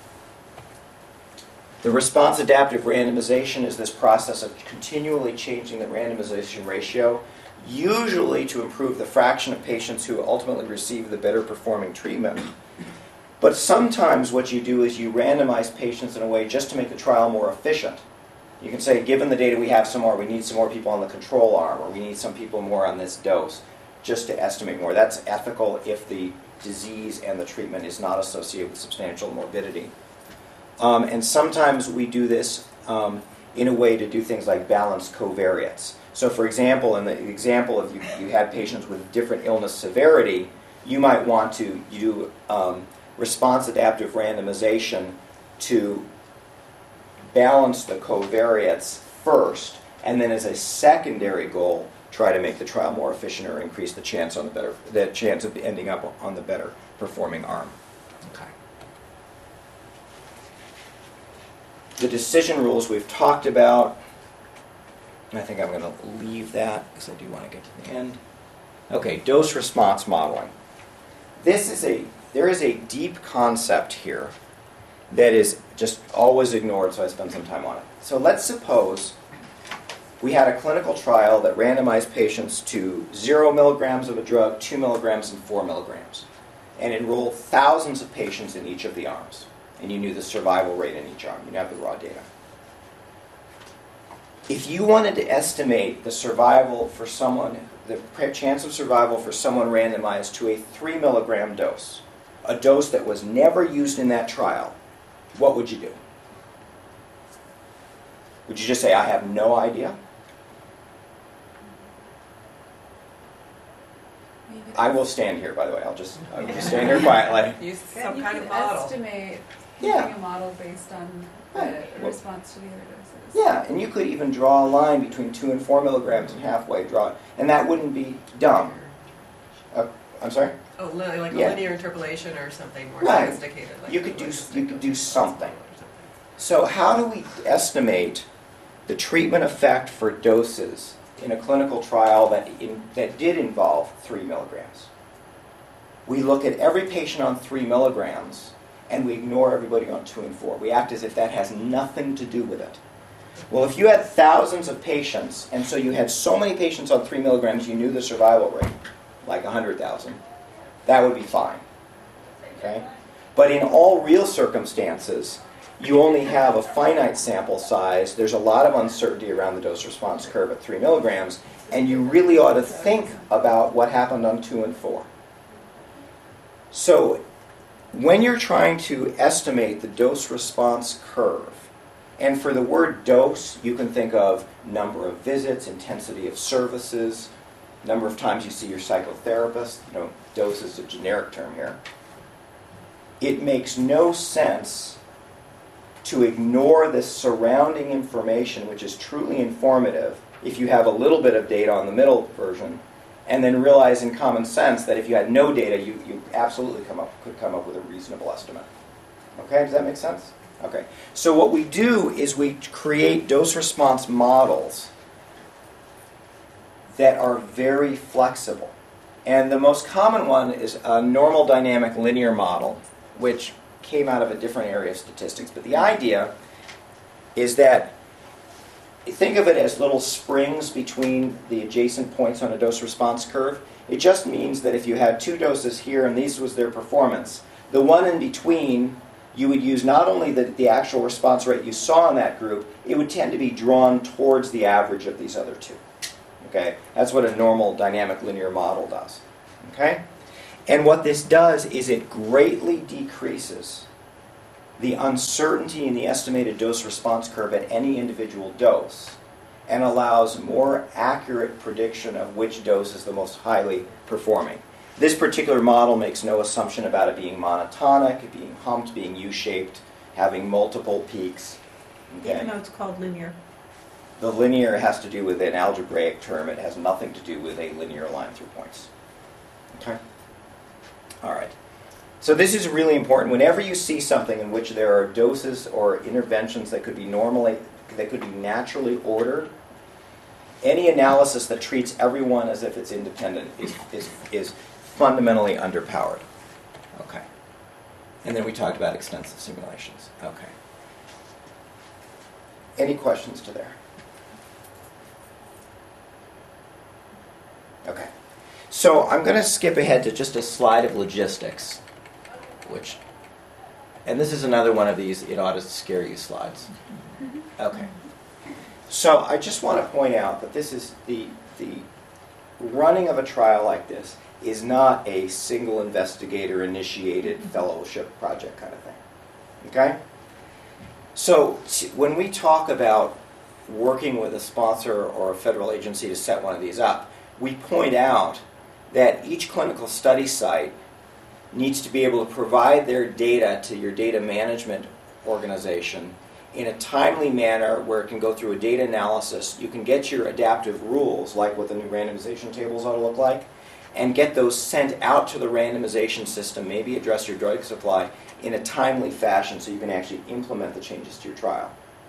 The response adaptive randomization is this process of continually changing the randomization ratio, usually to improve the fraction of patients who ultimately receive the better performing treatment. But sometimes what you do is you randomize patients in a way just to make the trial more efficient. You can say, given the data we have some more, we need some more people on the control arm, or we need some people more on this dose, just to estimate more. That's ethical if the disease and the treatment is not associated with substantial morbidity. And sometimes we do this in a way to do things like balance covariates. So for example, in the example of you had patients with different illness severity, you might want to do response adaptive randomization to balance the covariates first, and then as a secondary goal, try to make the trial more efficient or increase the chance of ending up on the better performing arm. Okay. The decision rules we've talked about. I think I'm going to leave that because I do want to get to the end. Okay, dose response modeling. There is a deep concept here that is just always ignored, so I spend some time on it. So let's suppose we had a clinical trial that randomized patients to 0 milligrams of a drug, 2 milligrams, and 4 milligrams, and enrolled thousands of patients in each of the arms. And you knew the survival rate in each arm. You have the raw data. If you wanted to estimate the survival for someone, the chance of survival for someone randomized to a 3 milligram dose, a dose that was never used in that trial, what would you do? Would you just say, I have no idea? I will stand here, by the way. I'll just stand here quietly. Use some kind of model. Estimate Yeah. using a model based on Right. the response to the other doses. Yeah, and you could even draw a line between 2 and 4 milligrams and halfway draw it, and that wouldn't be dumb. I'm sorry? Oh, like Yeah. a linear interpolation or something more Right. sophisticated. Like You could do something. So how do we estimate the treatment effect for doses in a clinical trial that did involve 3 milligrams? We look at every patient on 3 milligrams, and we ignore everybody on 2 and 4. We act as if that has nothing to do with it. Well, if you had thousands of patients, and so you had so many patients on 3 milligrams, you knew the survival rate, like 100,000, that would be fine. Okay? But in all real circumstances, you only have a finite sample size. There's a lot of uncertainty around the dose-response curve at 3 milligrams, and you really ought to think about what happened on 2 and 4. So when you're trying to estimate the dose-response curve, and for the word dose, you can think of number of visits, intensity of services, number of times you see your psychotherapist. Dose is a generic term here. It makes no sense to ignore the surrounding information, which is truly informative, if you have a little bit of data on the middle version, and then realize in common sense that if you had no data, you absolutely could come up with a reasonable estimate. Okay, does that make sense? Okay, so what we do is we create dose-response models that are very flexible. And the most common one is a normal dynamic linear model, which came out of a different area of statistics. But the idea is that, think of it as little springs between the adjacent points on a dose-response curve. It just means that if you had 2 doses here and these was their performance, the one in between you would use not only the actual response rate you saw in that group, it would tend to be drawn towards the average of these other two. Okay? That's what a normal dynamic linear model does. Okay? And what this does is it greatly decreases the uncertainty in the estimated dose response curve at any individual dose and allows more accurate prediction of which dose is the most highly performing. This particular model makes no assumption about it being monotonic, it being humped, being U-shaped, having multiple peaks. Okay? Even though it's called linear. The linear has to do with an algebraic term. It has nothing to do with a linear line through points. Okay? All right. So this is really important. Whenever you see something in which there are doses or interventions that could be naturally ordered, any analysis that treats everyone as if it's independent is fundamentally underpowered. Okay. And then we talked about extensive simulations. Okay. Any questions to there? Okay. So I'm going to skip ahead to just a slide of logistics, and this is another one of these it ought to scare you slides. Okay. So I just want to point out that this is the running of a trial like this is not a single investigator initiated fellowship project kind of thing. Okay? So when we talk about working with a sponsor or a federal agency to set one of these up, we point out that each clinical study site needs to be able to provide their data to your data management organization in a timely manner where it can go through a data analysis. You can get your adaptive rules, like what the new randomization tables ought to look like, and get those sent out to the randomization system, maybe address your drug supply in a timely fashion so you can actually implement the changes to your trial.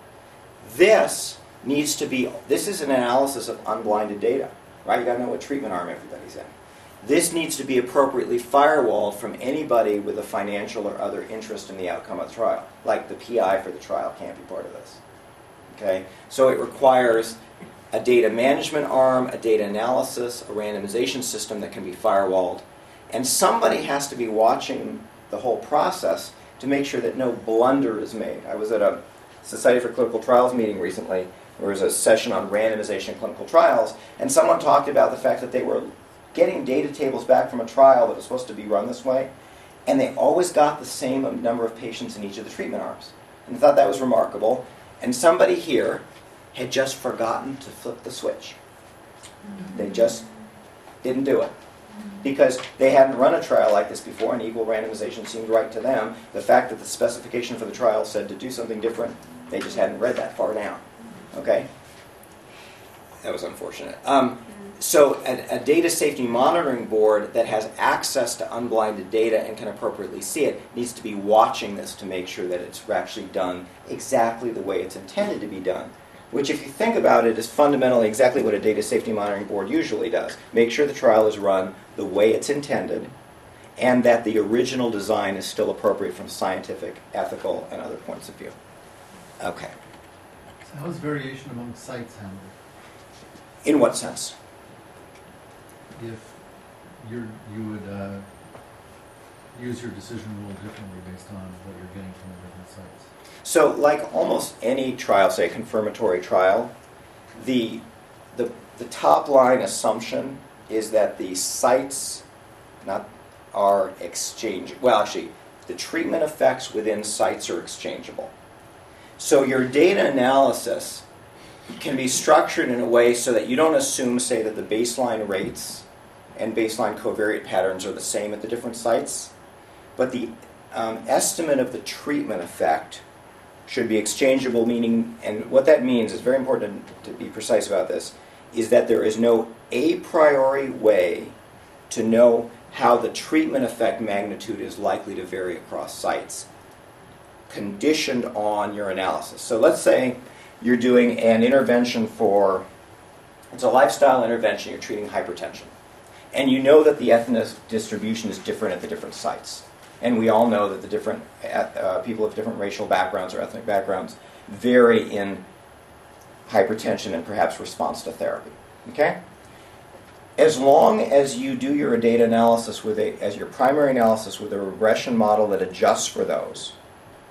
This is an analysis of unblinded data, right? You got to know what treatment arm everybody's in. This needs to be appropriately firewalled from anybody with a financial or other interest in the outcome of the trial. Like the PI for the trial can't be part of this. Okay? So it requires a data management arm, a data analysis, a randomization system that can be firewalled. And somebody has to be watching the whole process to make sure that no blunder is made. I was at a Society for Clinical Trials meeting recently. There was a session on randomization in clinical trials, and someone talked about the fact that they were getting data tables back from a trial that was supposed to be run this way, and they always got the same number of patients in each of the treatment arms. And I thought that was remarkable. And somebody here had just forgotten to flip the switch. They just didn't do it. Because they hadn't run a trial like this before, and equal randomization seemed right to them. The fact that the specification for the trial said to do something different, they just hadn't read that far down. Okay? That was unfortunate. So a data safety monitoring board that has access to unblinded data and can appropriately see it needs to be watching this to make sure that it's actually done exactly the way it's intended to be done, which, if you think about it, is fundamentally exactly what a data safety monitoring board usually does. Make sure the trial is run the way it's intended and that the original design is still appropriate from scientific, ethical, and other points of view. Okay. So how is variation among sites handled? In what sense? If you would use your decision rule differently based on what you're getting from the different sites. So, like almost any trial, say a confirmatory trial, the top line assumption is that the sites are exchangeable. Well, actually, the treatment effects within sites are exchangeable. So your data analysis can be structured in a way so that you don't assume, say, that the baseline rates and baseline covariate patterns are the same at the different sites, but the estimate of the treatment effect should be exchangeable, meaning, and what that means is very important to be precise about this, is that there is no a priori way to know how the treatment effect magnitude is likely to vary across sites, conditioned on your analysis. So let's say you're doing an intervention it's a lifestyle intervention, you're treating hypertension. And you know that the ethnic distribution is different at the different sites. And we all know that the different people of different racial backgrounds or ethnic backgrounds vary in hypertension and perhaps response to therapy. Okay? As long as you do your data analysis as your primary analysis with a regression model that adjusts for those,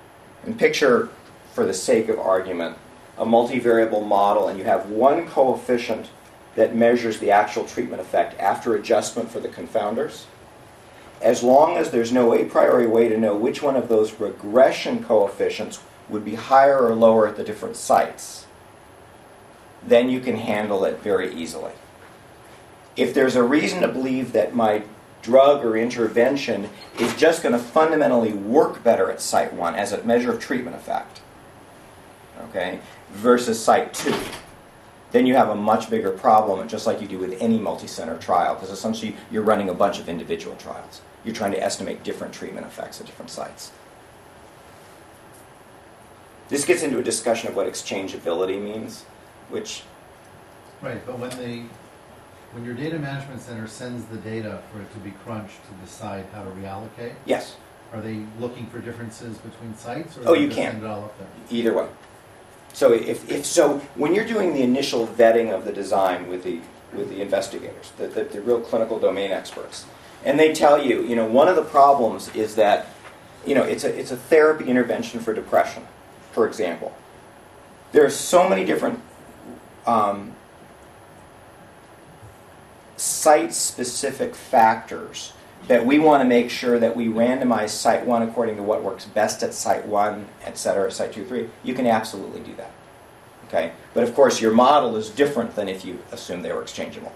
And picture, for the sake of argument, a multivariable model, and you have one coefficient that measures the actual treatment effect after adjustment for the confounders. As long as there's no a priori way to know which one of those regression coefficients would be higher or lower at the different sites, then you can handle it very easily. If there's a reason to believe that my drug or intervention is just going to fundamentally work better at site 1 as a measure of treatment effect, okay, versus site 2, then you have a much bigger problem, just like you do with any multi-center trial, because essentially you're running a bunch of individual trials. You're trying to estimate different treatment effects at different sites. This gets into a discussion of what exchangeability means, which... Right, but when your data management center sends the data for it to be crunched to decide how to reallocate, Yes, are they looking for differences between sites, or Oh, do they you just can. send it all up there? either way. So so when you're doing the initial vetting of the design with the investigators, the real clinical domain experts, and they tell you, one of the problems is that, it's a therapy intervention for depression, for example. There are so many different site-specific factors that we want to make sure that we randomize site 1 according to what works best at site 1, et cetera, site 2, 3. You can absolutely do that. Okay? But of course, your model is different than if you assume they were exchangeable.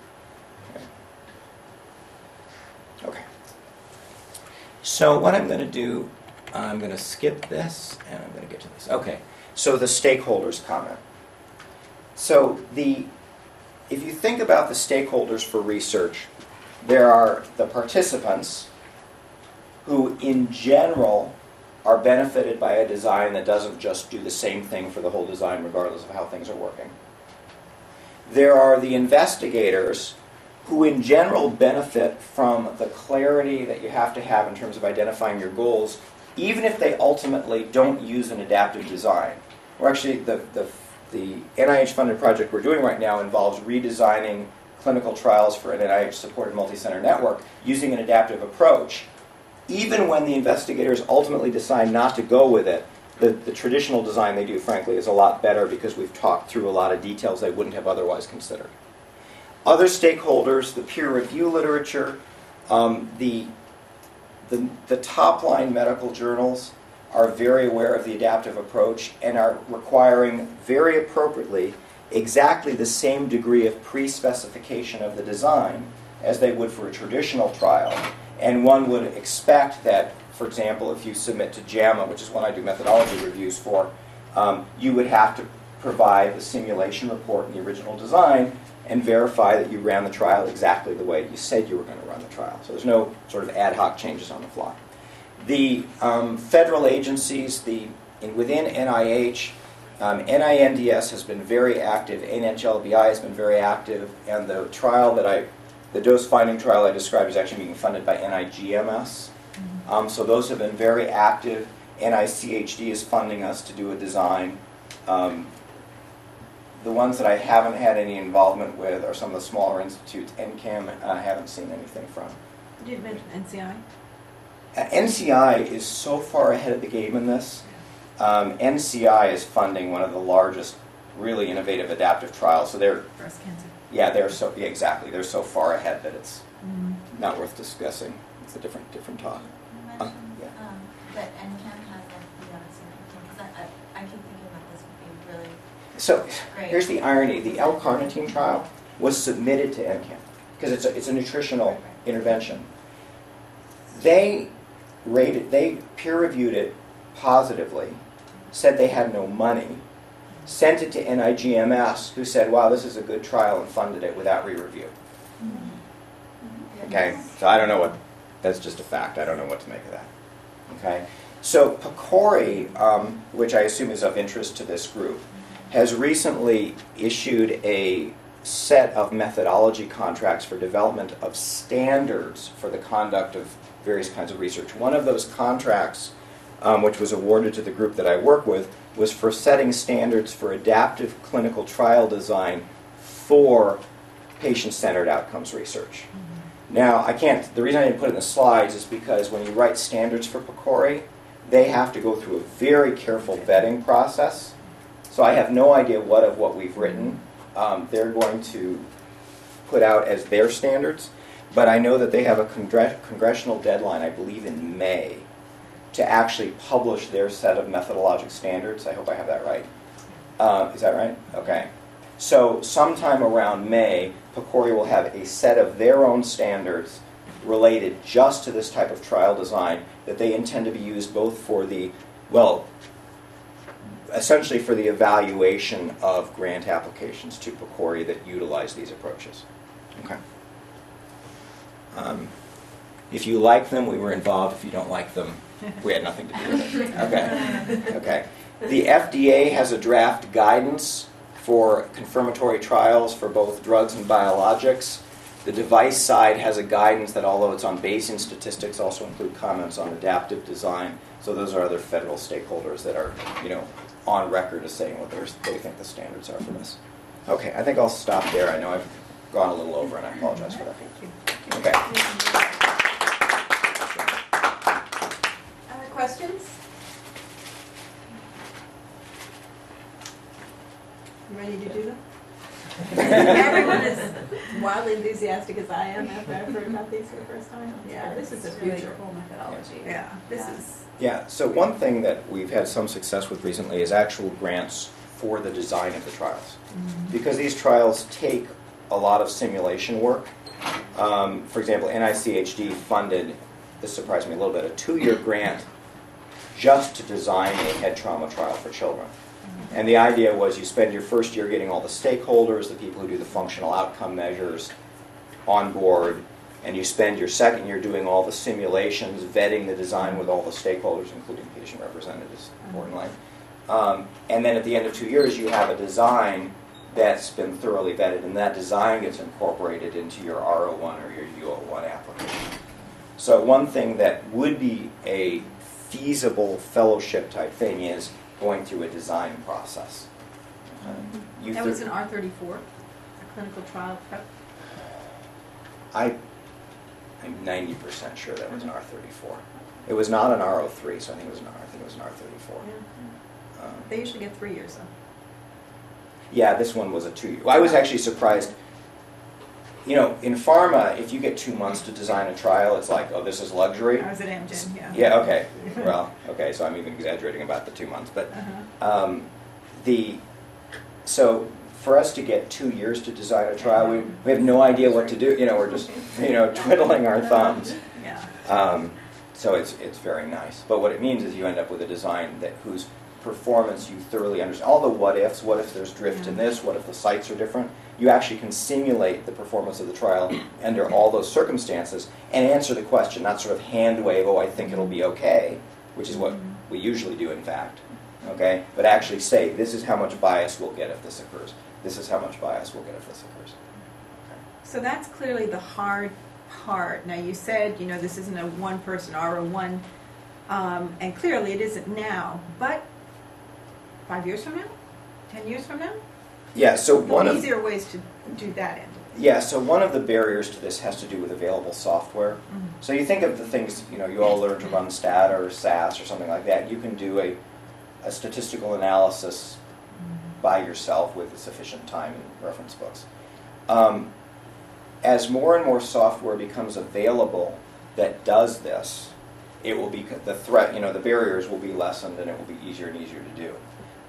Okay. So what I'm going to do, I'm going to skip this, and I'm going to get to this. Okay. So the stakeholders comment. So if you think about the stakeholders for research, there are the participants who, in general, are benefited by a design that doesn't just do the same thing for the whole design, regardless of how things are working. There are the investigators who, in general, benefit from the clarity that you have to have in terms of identifying your goals, even if they ultimately don't use an adaptive design. Or actually, the NIH-funded project we're doing right now involves redesigning clinical trials for an NIH-supported multi-center network using an adaptive approach. Even when the investigators ultimately decide not to go with it, the traditional design they do, frankly, is a lot better because we've talked through a lot of details they wouldn't have otherwise considered. Other stakeholders, the peer review literature, the top-line medical journals are very aware of the adaptive approach and are requiring, very appropriately, exactly the same degree of pre-specification of the design as they would for a traditional trial. And one would expect that, for example, if you submit to JAMA, which is one I do methodology reviews for, you would have to provide the simulation report in the original design and verify that you ran the trial exactly the way you said you were going to run the trial. So there's no sort of ad hoc changes on the fly. The federal agencies, within NIH, NINDS has been very active, NHLBI has been very active, and the dose-finding trial I described is actually being funded by NIGMS. So those have been very active. NICHD is funding us to do a design. The ones that I haven't had any involvement with are some of the smaller institutes. NCAM, I haven't seen anything from. You did mention NCI. NCI is so far ahead of the game in this. NCI is funding one of the largest, really innovative adaptive trials. So they're Breast cancer. exactly. They're so far ahead that it's not worth discussing. It's a different talk. You mentioned Yeah. that NCAM has FP on its own, because I keep thinking that this would be really So great. here's the irony. The L-carnitine trial was submitted to NCAM because it's a nutritional intervention. They peer-reviewed it positively, said they had no money, sent it to NIGMS, who said, wow, this is a good trial, and funded it without re-review. Okay, so I don't know that's just a fact. I don't know what to make of that. Okay, so PCORI, which I assume is of interest to this group, has recently issued a set of methodology contracts for development of standards for the conduct of various kinds of research. One of those contracts, which was awarded to the group that I work with, was for setting standards for adaptive clinical trial design for patient-centered outcomes research. Now, the reason I didn't put it in the slides is because when you write standards for PCORI, they have to go through a very careful vetting process. So I have no idea what of what we've written they're going to put out as their standards, but I know that they have a congressional deadline, I believe in May, to actually publish their set of methodologic standards. I hope I have that right. Is that right? Okay. So sometime around May, PCORI will have a set of their own standards related just to this type of trial design that they intend to be used both for the, well, essentially for the evaluation of grant applications to PCORI that utilize these approaches. Okay. If you like them, we were involved. If you don't like them, we had nothing to do with it. Okay. Okay. The FDA has a draft guidance for confirmatory trials for both drugs and biologics. The device side has a guidance that, although it's on Bayesian statistics, also include comments on adaptive design. So those are other federal stakeholders that are, on record as saying what they think the standards are for this. Okay, I think I'll stop there. I know I've gone a little over, and I apologize for that. Okay. Other questions? You ready to do them? Everyone is wildly enthusiastic as I am after I've heard about these for the first time. Yeah, this is the really future. cool methodology. Yeah, this is. Yeah, so one thing that we've had some success with recently is actual grants for the design of the trials. Because these trials take a lot of simulation work. For example, NICHD funded, this surprised me a little bit, a 2-year grant just to design a head trauma trial for children. And the idea was you spend your first year getting all the stakeholders, the people who do the functional outcome measures on board, and you spend your second year doing all the simulations, vetting the design with all the stakeholders, including patient representatives, importantly. And then at the end of 2 years, you have a design that's been thoroughly vetted, and that design gets incorporated into your R01 or your U01 application. So one thing that would be a feasible fellowship type thing is going through a design process. That was an R34, a clinical trial prep. I'm 90% sure that was an R34. It was not an R03, so I think it was an R34. They usually get 3 years though. Yeah, this one was a 2-year. Well, I was actually surprised. In pharma, if you get 2 months to design a trial, it's like, oh, this is luxury. I was at Amgen, yeah. Yeah, okay. Well, okay, so I'm even exaggerating about the 2 months. But so for us to get 2 years to design a trial, we have no idea what to do. We're just, twiddling our thumbs. Yeah. So it's very nice. But what it means is you end up with a design whose performance you thoroughly understand. All the what if there's drift in this, what if the sites are different. You actually can simulate the performance of the trial under all those circumstances and answer the question, not sort of hand wave, oh, I think it'll be okay, which is what we usually do, in fact. Okay? But actually say, this is how much bias we'll get if this occurs. This is how much bias we'll get if this occurs. Okay. So that's clearly the hard part. Now you said, this isn't a one-person R01, and clearly it isn't now, but 5 years from now? 10 years from now? Yeah, so easier ways to do that end. Yeah, so one of the barriers to this has to do with available software. So you think of the things, you all learn to run STAT or SAS or something like that. You can do a statistical analysis by yourself with sufficient time in reference books. As more and more software becomes available that does this, it will be the threat, the barriers will be lessened and it will be easier and easier to do.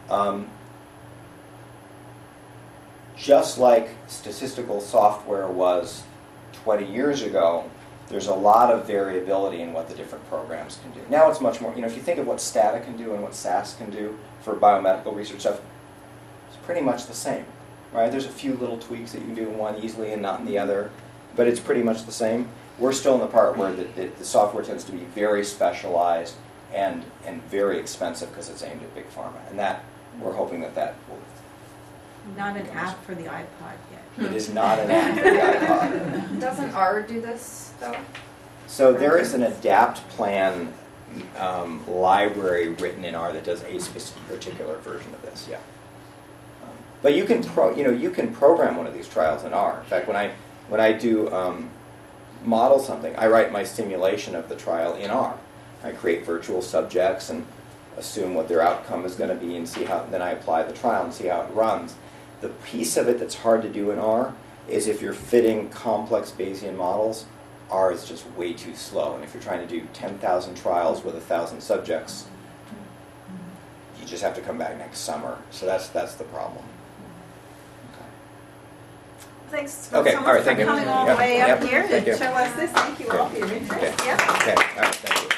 Just like statistical software was 20 years ago, there's a lot of variability in what the different programs can do. Now it's much more, if you think of what STATA can do and what SAS can do for biomedical research stuff, it's pretty much the same, right? There's a few little tweaks that you can do in one easily and not in the other, but it's pretty much the same. We're still in the part where the software tends to be very specialized and very expensive because it's aimed at big pharma. And that, we're hoping that will... Not an app for the iPod yet. It is not an app for the iPod. Doesn't R do this, though? So there is an adapt plan library written in R that does a specific particular version of this, yeah. But you can you can program one of these trials in R. In fact, when I do model something, I write my simulation of the trial in R. I create virtual subjects and assume what their outcome is going to be and see how, then I apply the trial and see how it runs. The piece of it that's hard to do in R is if you're fitting complex Bayesian models, R is just way too slow. And if you're trying to do 10,000 trials with 1,000 subjects, you just have to come back next summer. So that's the problem. Thanks Okay, so all much right, for thank you. coming all the Yep, way up yep, here thank to you. show us this. Thank you all for your interest. Okay. Yeah. Okay, all right, thank you.